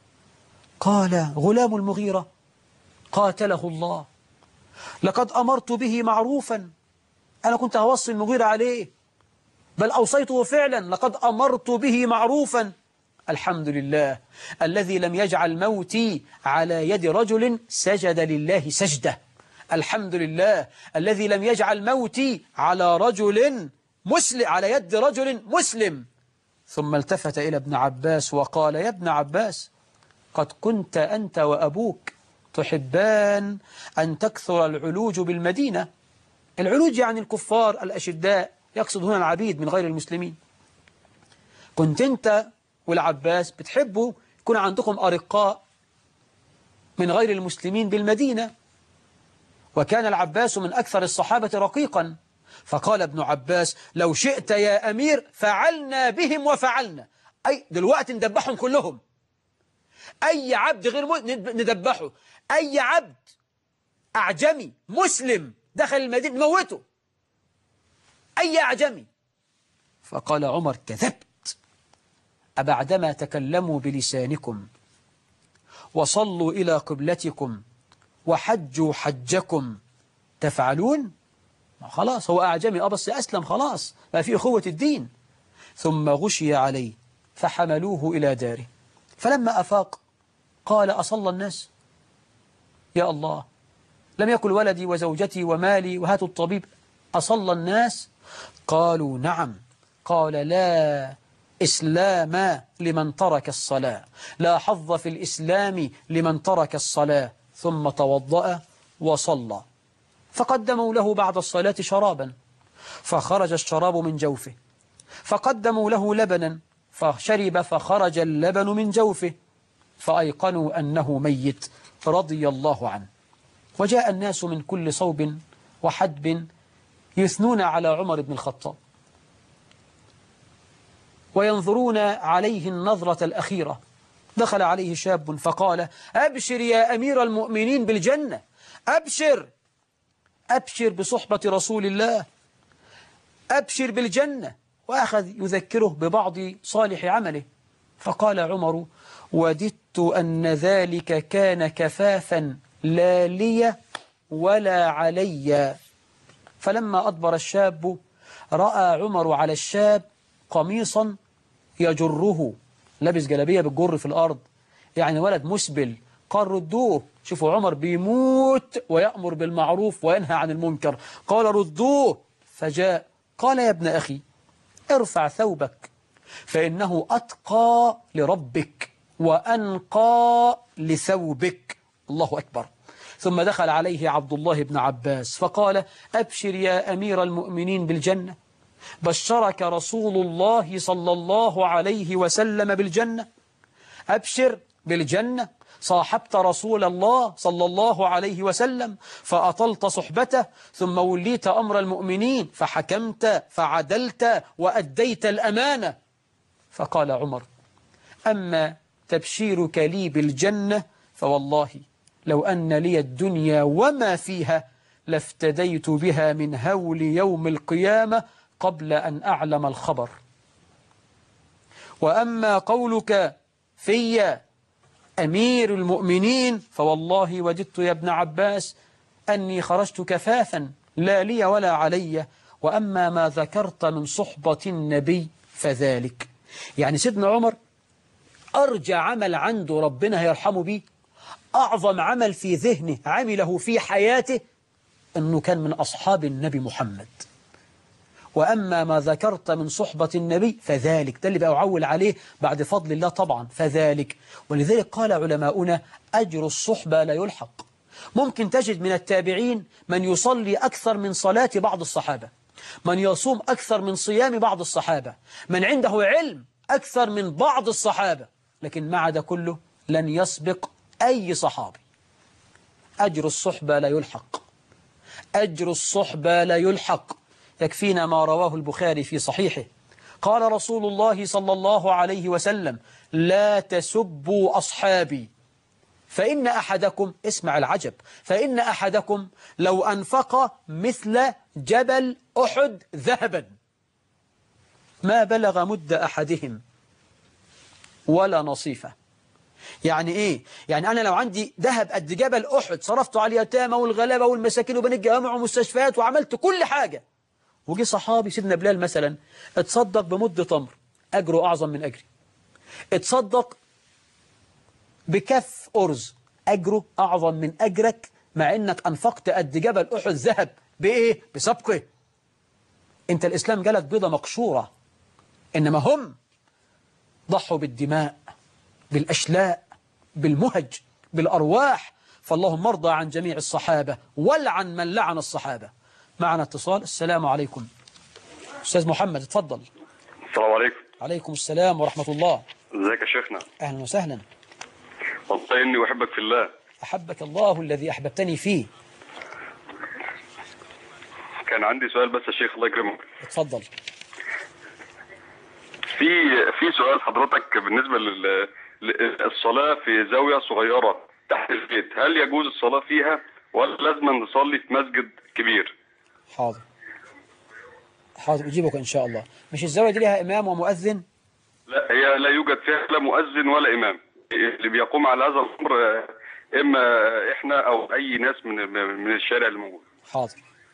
قال غلام المغيرة قاتله الله، لقد أمرت به معروفا، أنا كنت هوصي المغيرة عليه، بل أوصيته فعلا، لقد أمرت به معروفا. الحمد لله الذي لم يجعل موتي على يد رجل سجد لله سجدة، الحمد لله الذي لم يجعل موتي على رجل مسلم، على يد رجل مسلم. ثم التفت إلى ابن عباس وقال يا ابن عباس قد كنت أنت وأبوك تحبان أن تكثر العلوج بالمدينة. العلوج يعني الكفار الأشداء، يقصد هنا العبيد من غير المسلمين. كنت أنت والعباس بتحبوا يكون عندكم أرقاء من غير المسلمين بالمدينة، وكان العباس من أكثر الصحابة رقيقا. فقال ابن عباس لو شئت يا أمير فعلنا بهم وفعلنا، أي دلوقتي ندبحهم كلهم، أي عبد غير ندبحه، أي عبد أعجمي مسلم دخل المدينة نموته، أي أعجمي. فقال عمر كذبت، أبعدما تكلموا بلسانكم وصلوا إلى قبلتكم وحجوا حجكم تفعلون؟ خلاص هو أعجمي أه بس أسلم، خلاص ما في أخوة الدين. ثم غشي عليه فحملوه إلى داره، فلما أفاق قال أصلى الناس؟ يا الله، لم يكن ولدي وزوجتي ومالي وهاتوا الطبيب، أصلى الناس؟ قالوا نعم. قال لا إسلام لمن ترك الصلاة، لا حظ في الإسلام لمن ترك الصلاة. ثم توضأ وصلى، فقدموا له بعد الصلاة شرابا فخرج الشراب من جوفه، فقدموا له لبنا فشرب فخرج اللبن من جوفه، فأيقنوا أنه ميت رضي الله عنه. وجاء الناس من كل صوب وحدب يثنون على عمر بن الخطاب وينظرون عليه النظرة الأخيرة. دخل عليه شاب فقال أبشر يا أمير المؤمنين بالجنة، أبشر أبشر بصحبة رسول الله، أبشر بالجنة. وأخذ يذكره ببعض صالح عمله. فقال عمر وددت أن ذلك كان كفافا لا لي ولا علي. فلما أدبر الشاب رأى عمر على الشاب قميصا يجره، لبس جلبية بالجر في الأرض، يعني ولد مسبل. قال ردوه، شوفوا عمر بيموت ويأمر بالمعروف وينهى عن المنكر، قال ردوه. فجاء قال يا ابن أخي ارفع ثوبك فإنه أتقى لربك وأنقى لثوبك. الله أكبر. ثم دخل عليه عبد الله بن عباس فقال: أبشر يا أمير المؤمنين بالجنة، بشرك رسول الله صلى الله عليه وسلم بالجنة، أبشر بالجنة، صاحبت رسول الله صلى الله عليه وسلم فأطلت صحبته، ثم وليت أمر المؤمنين فحكمت فعدلت وأديت الأمانة. فقال عمر: أما تبشيرك لي بالجنة فوالله لو أن لي الدنيا وما فيها لافتديت بها من هول يوم القيامة قبل أن أعلم الخبر. وأما قولك في أمير المؤمنين فوالله وددت يا ابن عباس أني خرجت كفافا لا لي ولا علي. وأما ما ذكرت من صحبة النبي فذلك. يعني سيدنا عمر أرجى عمل عنده ربنا يرحمه بيه، أعظم عمل في ذهنه عمله في حياته، أنه كان من أصحاب النبي محمد. وأما ما ذكرت من صحبة النبي فذلك، ده اللي بقى أعول عليه بعد فضل الله طبعا، فذلك. ولذلك قال علماؤنا: أجر الصحبة لا يلحق. ممكن تجد من التابعين من يصلي أكثر من صلاة بعض الصحابة، من يصوم أكثر من صيام بعض الصحابة، من عنده علم أكثر من بعض الصحابة، لكن مع ده كله لن يسبق أي صحابي. أجر الصحبة لا يلحق، أجر الصحبة لا يلحق. يكفينا ما رواه البخاري في صحيحه، قال رسول الله صلى الله عليه وسلم: لا تسبوا أصحابي فإن أحدكم، اسمع العجب، فإن أحدكم لو أنفق مثل جبل أحد ذهبا ما بلغ مد أحدهم ولا نصيفة. يعني إيه؟ يعني أنا لو عندي ذهب قد جبل أحد صرفته على اليتامى والغلابة والمساكين وبني الجوامع ومستشفيات وعملت كل حاجة، وجي صحابي سيدنا بلال مثلا اتصدق بمد تمر، أجره أعظم من أجري. اتصدق بكف أرز، أجره أعظم من أجرك، مع أنك أنفقت قد جبل أحد ذهب. بإيه؟ بسبقه. أنت الإسلام جالك بيضة مقشورة، إنما هم ضحوا بالدماء، بالأشلاء، بالمهج، بالأرواح. فاللهم ارضى عن جميع الصحابة ولعن من لعن الصحابة. معنا اتصال. السلام عليكم. أستاذ محمد اتفضل. السلام عليكم. عليكم السلام ورحمة الله. ازيك يا شيخنا؟ أهلا وسهلا. والله إني أحبك في الله. أحبك الله الذي أحببتني فيه. كان عندي سؤال بس يا شيخ، الله يكرمك. اتفضل. في في سؤال حضرتك بالنسبة لل الصلاة في زاوية صغيرة تحت البيت، هل يجوز الصلاة فيها ولا لازم نصلي في مسجد كبير؟ حاضر حاضر أجيبك إن شاء الله. مش الزاوية دي لها إمام ومؤذن؟ لا، هي لا يوجد فيها لا مؤذن ولا إمام. اللي بيقوم على هذا الأمر إما إحنا أو أي ناس من من الشارع اللي موجود. حاضر.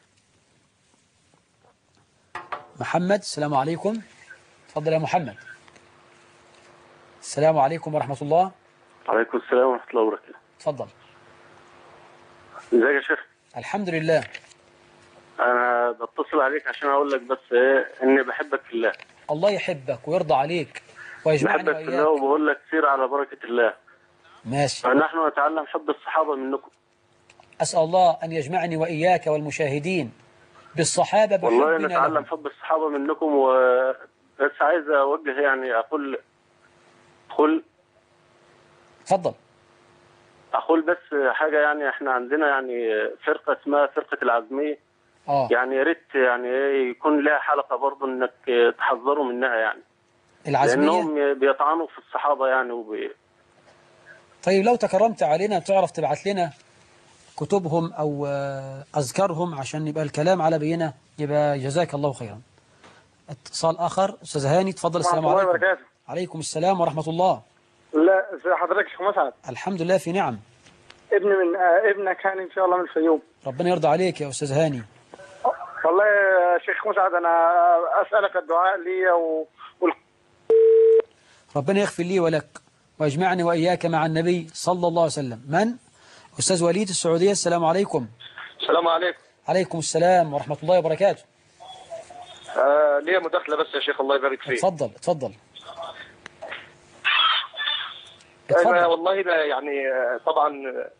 محمد السلام عليكم. اتفضل يا محمد. السلام عليكم ورحمة الله. عليكم السلام ورحمة الله وبركاته. اتفضل. ازيك يا شيخ؟ الحمد لله. انا بتصل عليك عشان اقول لك بس ايه، اني بحبك في الله. الله يحبك ويرضى عليك ويجمعني بحبك وإياك. في الله وبقول لك سير على بركة الله. ماشي. فنحن نتعلم حب الصحابة منكم. أسأل الله أن يجمعني وإياك والمشاهدين بالصحابة بحبنا والله نتعلم لهم. حب الصحابة منكم. و بس عايز اوجه يعني اقول اقول اتفضل. اقول بس حاجة. يعني احنا عندنا يعني فرقة اسمها فرقة العزمية. اه يعني يا ريت يعني ايه يكون لها حلقة برضه انك تحذروا منها يعني. العزمية. لانهم بيطعنوا في الصحابة يعني وبي... طيب لو تكرمت علينا تعرف تبعت لنا كتبهم أو أذكرهم عشان يبقى الكلام على بينة، يبقى جزاك الله خيرا. اتصال آخر. أستاذ هاني تفضل. السلام عليكم. ورحمة الله وبركاته. عليكم السلام ورحمة الله. لا ازي حضرتك يا شيخ مسعد؟ الحمد لله في نعم. ابن من آه ابنك هاني ان شاء الله من الفيوم. ربنا يرضى عليك يا أستاذ هاني. والله يا شيخ مسعد انا اسالك الدعاء لي و... وال... ربنا يغفر لي ولك ويجمعني وإياك مع النبي صلى الله عليه وسلم. من؟ أستاذ وليد السعودية. السلام عليكم. السلام عليكم. عليكم السلام ورحمة الله وبركاته. آه ليا مداخله بس يا شيخ الله يبارك فيك. اتفضل اتفضل. أنا والله لا يعني طبعا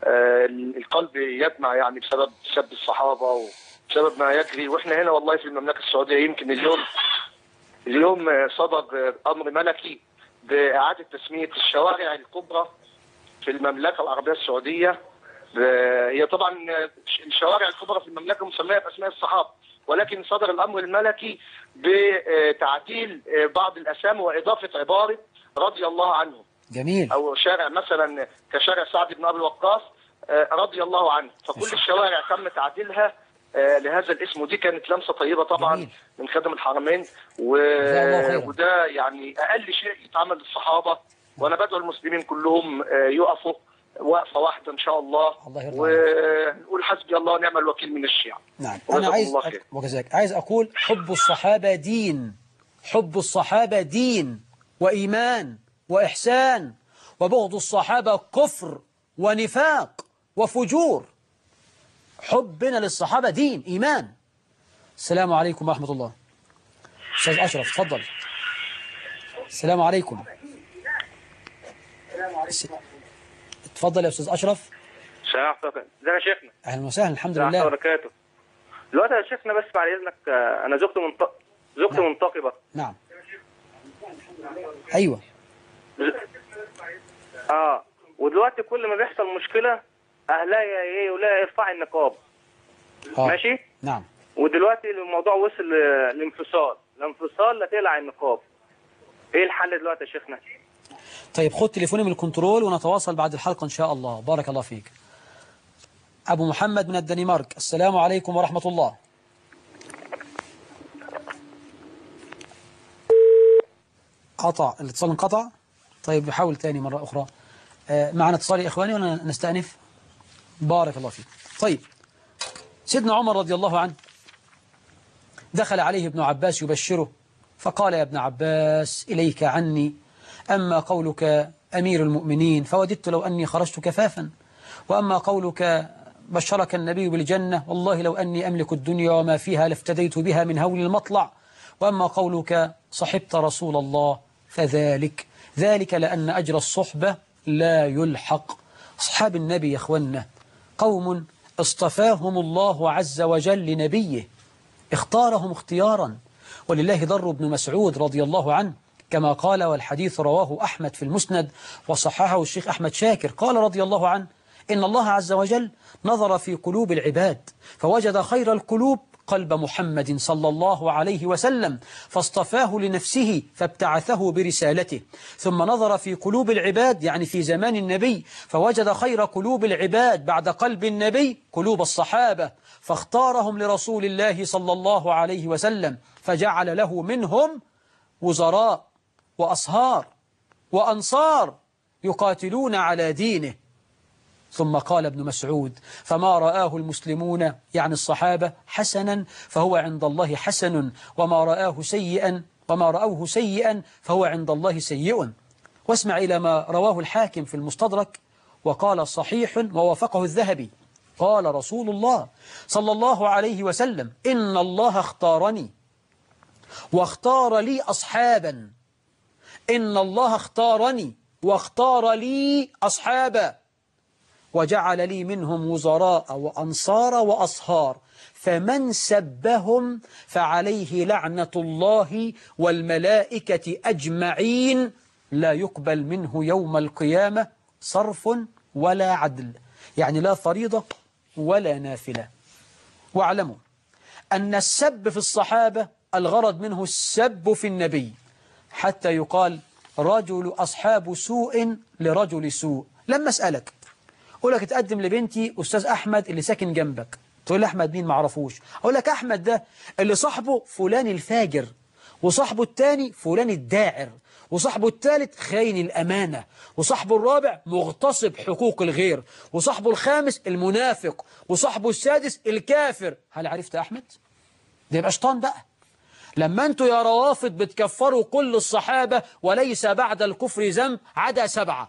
آه، القلب يدمع يعني بسبب سب الصحابة وبسبب ما يجري. واحنا هنا والله في المملكة السعودية يمكن اليوم اليوم صدر أمر ملكي بإعادة تسمية الشوارع الكبرى في المملكة العربية السعودية. هي طبعا الشوارع الكبرى في المملكة مسمية بأسماء الصحابة، ولكن صدر الأمر الملكي بتعديل بعض الأسامي وإضافة عبارة رضي الله عنه. جميل. أو شارع مثلا كشارع سعد بن أبي وقاص رضي الله عنه، فكل الشوارع تم تعديلها لهذا الاسم، ودي كانت لمسة طيبة طبعا جميل. من خادم الحرمين و... وده يعني أقل شيء يتعمل للصحابة، وأنا بدعو المسلمين كلهم يقفوا وقفة واحدة إن شاء الله, الله ونقول حسبي الله ونعم الوكيل من الشيعة. نعم. أنا عايز أ... وكذلك عايز أقول حب الصحابة دين، حب الصحابة دين وإيمان وإحسان، وبغض الصحابة كفر ونفاق وفجور. حبنا للصحابة دين إيمان. السلام عليكم ورحمة الله. أستاذ أشرف تفضل. السلام عليكم. تفضل يا أستاذ أشرف. السلام عليكم. ازيك يا شيخنا؟ أهلا وسهلا. الحمد لله. ورحمة وبركاته. دلوقتي يا شيخنا بس بعد إذنك أنا زوجتي منت... زوجتي نعم. منتقبة. نعم. أيوه. آه ودلوقتي كل ما بيحصل مشكلة أهلها إيه يقول لها ارفعي النقاب. آه. ماشي؟ نعم. ودلوقتي الموضوع وصل لانفصال، الانفصال لا تقلع النقاب. إيه الحل دلوقتي يا شيخنا؟ طيب خد تليفوني من الكنترول ونتواصل بعد الحلقة إن شاء الله. بارك الله فيك. أبو محمد من الدنمارك. السلام عليكم ورحمة الله. قطع الاتصال، انقطع. طيب نحاول تاني مرة أخرى. آه معنا اتصال يا إخواني ولا نستأنف؟ بارك الله فيك. طيب سيدنا عمر رضي الله عنه دخل عليه ابن عباس يبشره فقال يا ابن عباس إليك عني، أما قولك أمير المؤمنين فوددت لو أني خرجت كفافا، وأما قولك بشرك النبي بالجنة والله لو أني أملك الدنيا وما فيها لافتديت بها من هول المطلع، وأما قولك صحبت رسول الله فذلك ذلك لأن أجر الصحبة لا يلحق. أصحاب النبي يا أخوانا قوم اصطفاهم الله عز وجل لنبيه، اختارهم اختيارا. ولله ضر بن مسعود رضي الله عنه كما قال، والحديث رواه أحمد في المسند وصححه الشيخ أحمد شاكر، قال رضي الله عنه إن الله عز وجل نظر في قلوب العباد فوجد خير القلوب قلب محمد صلى الله عليه وسلم فاصطفاه لنفسه فابتعثه برسالته، ثم نظر في قلوب العباد يعني في زمان النبي فوجد خير قلوب العباد بعد قلب النبي قلوب الصحابة فاختارهم لرسول الله صلى الله عليه وسلم فجعل له منهم وزراء وأصهار وأنصار يقاتلون على دينه. ثم قال ابن مسعود فما رآه المسلمون يعني الصحابة حسنا فهو عند الله حسن، وما رآه سيئا وما رأوه سيئا فهو عند الله سيء. واسمع إلى ما رواه الحاكم في المستدرك وقال صحيح ووافقه الذهبي، قال رسول الله صلى الله عليه وسلم إن الله اختارني واختار لي أصحابا، إن الله اختارني واختار لي أصحابا وجعل لي منهم وزراء وأنصار وأصهار، فمن سبهم فعليه لعنة الله والملائكة أجمعين لا يقبل منه يوم القيامة صرف ولا عدل، يعني لا فريضة ولا نافلة. واعلموا أن السب في الصحابة الغرض منه السب في النبي، حتى يقال رجل أصحاب سوء لرجل سوء. لما أسألك أقول لك تقدم لبنتي أستاذ أحمد اللي ساكن جنبك، تقول لي أحمد مين معرفوش، أقول لك أحمد ده اللي صاحبه فلان الفاجر، وصاحبه الثاني فلان الداعر، وصاحبه الثالث خاين الأمانة، وصاحبه الرابع مغتصب حقوق الغير، وصاحبه الخامس المنافق، وصاحبه السادس الكافر. هل عرفت أحمد؟ ده يبقى شيطان بقى. لما أنتوا يا روافض بتكفروا كل الصحابة وليس بعد الكفر ذنب عدا سبعة،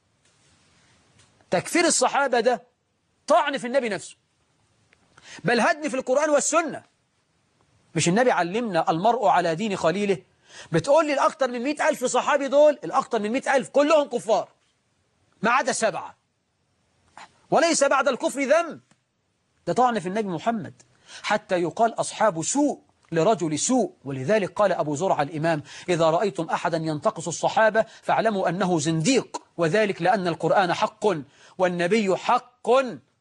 تكفير الصحابة ده طعن في النبي نفسه، بل هدم في القرآن والسنة. مش النبي علمنا المرء على دين خليله؟ بتقول لي الأكثر من مئة ألف صحابي دول، الأكثر من مئة ألف كلهم كفار ما عدا سبعة. وليس بعد الكفر ذنب. ده طعن في النبي محمد، حتى يقال أصحاب سوء لرجل سوء. ولذلك قال أبو زرع الإمام: إذا رأيتم أحدا ينتقص الصحابة فاعلموا أنه زنديق، وذلك لأن القرآن حق والنبي حق،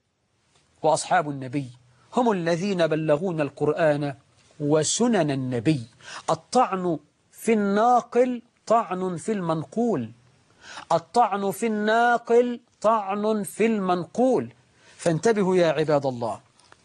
وأصحاب النبي هم الذين بلغون القرآن وسنن النبي. الطعن في الناقل طعن في المنقول، الطعن في الناقل طعن في المنقول. فانتبهوا يا عباد الله.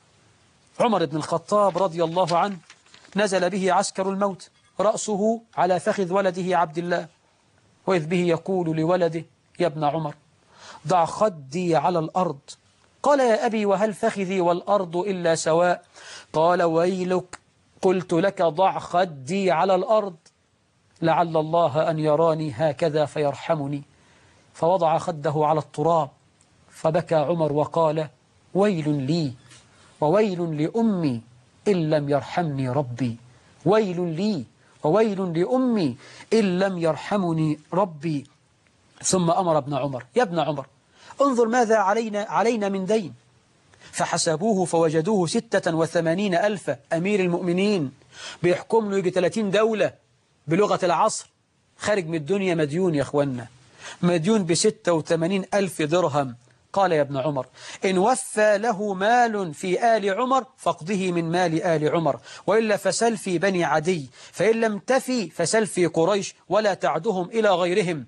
عمر بن الخطاب رضي الله عنه نزل به عسكر الموت، رأسه على فخذ ولده عبد الله، وإذ به يقول لولده: يا ابن عمر ضع خدي على الأرض. قال: يا أبي وهل فخذي والأرض إلا سواء؟ قال: ويلك، قلت لك ضع خدي على الأرض لعل الله أن يراني هكذا فيرحمني. فوضع خده على التراب، فبكى عمر وقال: ويل لي وويل لأمي إن لم يرحمني ربي، ويل لي وويل لأمي إن لم يرحمني ربي. ثم أمر ابن عمر: يا ابن عمر انظر ماذا علينا علينا من دين. فحسبوه فوجدوه ستة وثمانين ألف أمير المؤمنين، بيحكم له يجي ثلاثين دولة بلغة العصر، خارج من الدنيا مديون يا أخوانا، مديون بستة وثمانين ألف درهم. قال: يا ابن عمر إن وفى له مال في آل عمر فاقضه من مال آل عمر، وإلا فسل في بني عدي، فإن لم تفي فسل في قريش ولا تعدهم إلى غيرهم.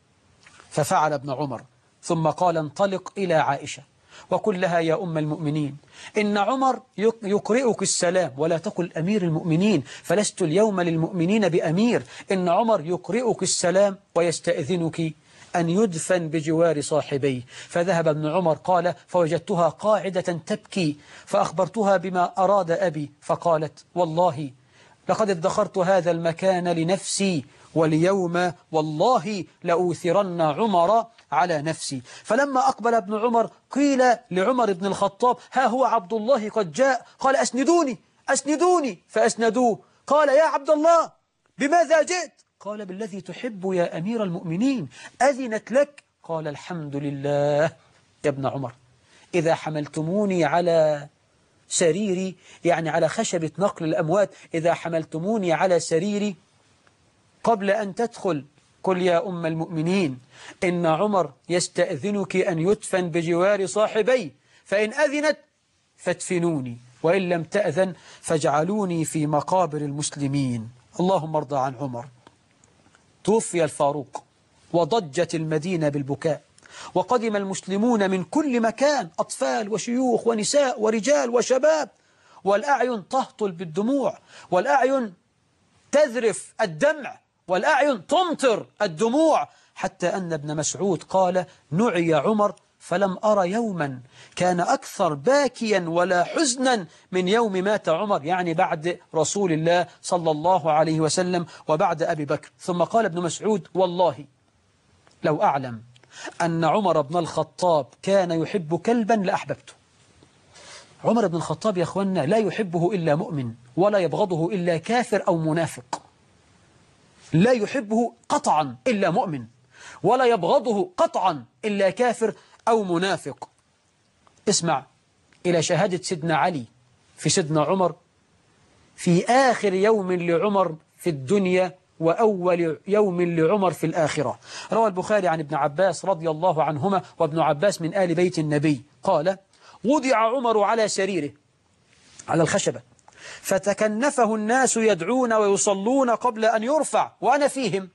ففعل ابن عمر، ثم قال: انطلق إلى عائشة وقل لها: يا أم المؤمنين إن عمر يقرئك السلام، ولا تقل أمير المؤمنين فلست اليوم للمؤمنين بأمير، إن عمر يقرئك السلام ويستأذنك أن يدفن بجوار صاحبيه. فذهب ابن عمر، قال: فوجدتها قاعدة تبكي، فأخبرتها بما أراد أبي، فقالت: والله لقد ادخرت هذا المكان لنفسي، واليوم والله لأوثرن عمر على نفسي. فلما أقبل ابن عمر قيل لعمر بن الخطاب: ها هو عبد الله قد جاء. قال: أسندوني أسندوني، فأسندوه. قال: يا عبد الله بماذا جئت؟ قال: بالذي تحب يا أمير المؤمنين، أذنت لك. قال: الحمد لله. يا ابن عمر إذا حملتموني على سريري، يعني على خشبة نقل الأموات، إذا حملتموني على سريري قبل أن تدخل قل يا أم المؤمنين إن عمر يستأذنك أن يدفن بجوار صاحبي، فإن أذنت فادفنوني، وإن لم تأذن فاجعلوني في مقابر المسلمين. اللهم ارضى عن عمر. توفي الفاروق وضجت المدينة بالبكاء، وقدم المسلمون من كل مكان، أطفال وشيوخ ونساء ورجال وشباب، والأعين تهطل بالدموع، والأعين تذرف الدمع، والأعين تمطر الدموع، حتى أن ابن مسعود قال: نعي عمر فلم أرى يوما كان أكثر باكيا ولا حزنا من يوم مات عمر، يعني بعد رسول الله صلى الله عليه وسلم وبعد أبي بكر. ثم قال ابن مسعود: والله لو أعلم أن عمر بن الخطاب كان يحب كلبا لأحببته. عمر بن الخطاب يا أخوانا لا يحبه إلا مؤمن، ولا يبغضه إلا كافر أو منافق. لا يحبه قطعا إلا مؤمن، ولا يبغضه قطعا إلا كافر أو منافق. اسمع إلى شهادة سيدنا علي في سيدنا عمر في آخر يوم لعمر في الدنيا وأول يوم لعمر في الآخرة. روى البخاري عن ابن عباس رضي الله عنهما، وابن عباس من آل بيت النبي، قال: وضع عمر على سريره على الخشبة، فتكنفه الناس يدعون ويصلون قبل أن يرفع وأنا فيهم،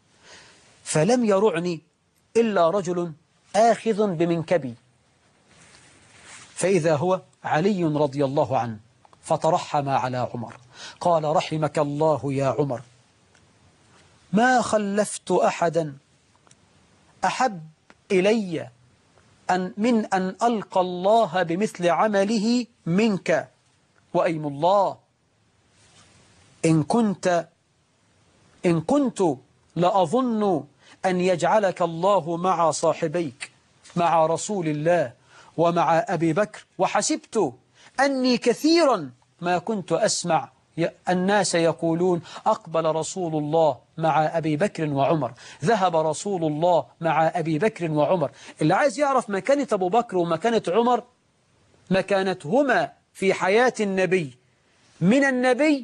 فلم يرعني إلا رجل آخذ بمنكبي، فإذا هو علي رضي الله عنه، فترحم على عمر، قال: رحمك الله يا عمر، ما خلفت أحدا أحب إلي أن من أن ألقى الله بمثل عمله منك، وأيم الله إن كنت إن كنت لأظن أن يجعلك الله مع صاحبيك، مع رسول الله ومع أبي بكر، وحسبت أني كثيرا ما كنت أسمع الناس يقولون أقبل رسول الله مع أبي بكر وعمر، ذهب رسول الله مع أبي بكر وعمر. اللي عايز يعرف مكانة أبو بكر ومكانة عمر، مكانتهما في حياة النبي من النبي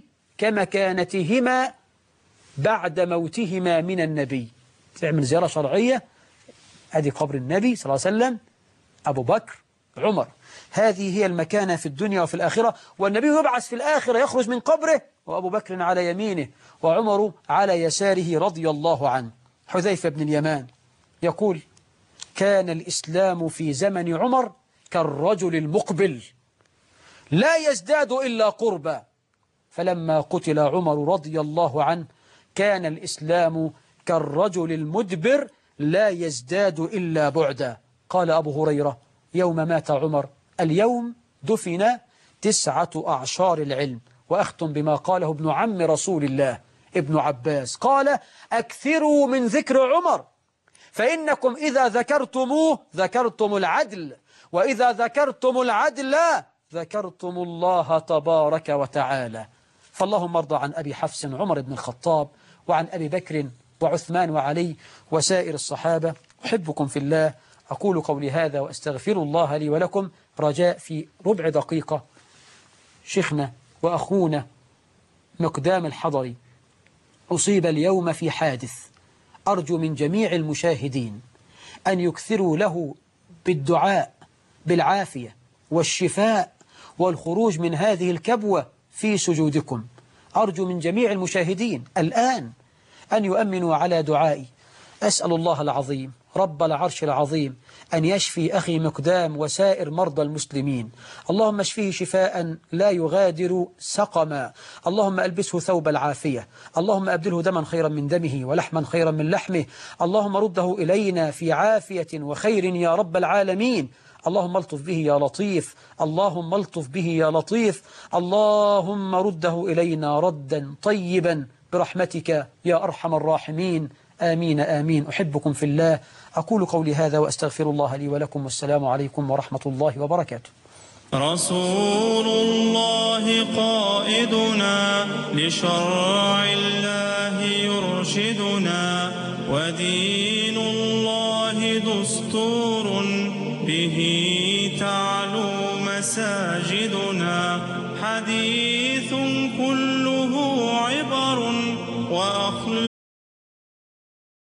كمكانتهما بعد موتهما من النبي. تعمل زيارة شرعية، أدي قبر النبي صلى الله عليه وسلم، أبو بكر، عمر. هذه هي المكانة في الدنيا وفي الآخرة. والنبي يبعث في الآخرة يخرج من قبره وأبو بكر على يمينه وعمر على يساره رضي الله عنه. حذيفة بن اليمان يقول: كان الإسلام في زمن عمر كالرجل المقبل لا يزداد إلا قربا، فلما قتل عمر رضي الله عنه كان الإسلام كالرجل المدبر لا يزداد إلا بعدا. قال أبو هريرة يوم مات عمر: اليوم دفن تسعة أعشار العلم. وأختم بما قاله ابن عم رسول الله ابن عباس، قال: أكثروا من ذكر عمر، فإنكم إذا ذكرتموه ذكرتم العدل، وإذا ذكرتم العدل ذكرتم الله تبارك وتعالى. فاللهم ارضى عن أبي حفص عمر بن الخطاب، وعن أبي بكر وعثمان وعلي وسائر الصحابة. أحبكم في الله. أقول قولي هذا وأستغفر الله لي ولكم. رجاء في ربع دقيقة، شيخنا وأخونا مقدام الحضري أصيب اليوم في حادث، أرجو من جميع المشاهدين أن يكثروا له بالدعاء بالعافية والشفاء والخروج من هذه الكبوة في سجودكم. أرجو من جميع المشاهدين الآن أن يؤمنوا على دعائي. أسأل الله العظيم رب العرش العظيم أن يشفي أخي مقدام وسائر مرضى المسلمين. اللهم اشفيه شفاء لا يغادر سقما. اللهم ألبسه ثوب العافية. اللهم أبدله دما خيرا من دمه ولحما خيرا من لحمه. اللهم رده إلينا في عافية وخير يا رب العالمين. اللهم الطف به يا لطيف. اللهم الطف به يا لطيف. اللهم رده إلينا ردا طيبا برحمتك يا أرحم الراحمين. آمين آمين. أحبكم في الله. أقول قولي هذا وأستغفر الله لي ولكم، والسلام عليكم ورحمة الله وبركاته. رسول الله قائدنا لشرع الله يرشدنا، ودين الله دستور به تعلو مساجدنا، حديث كله عبر وأخلاق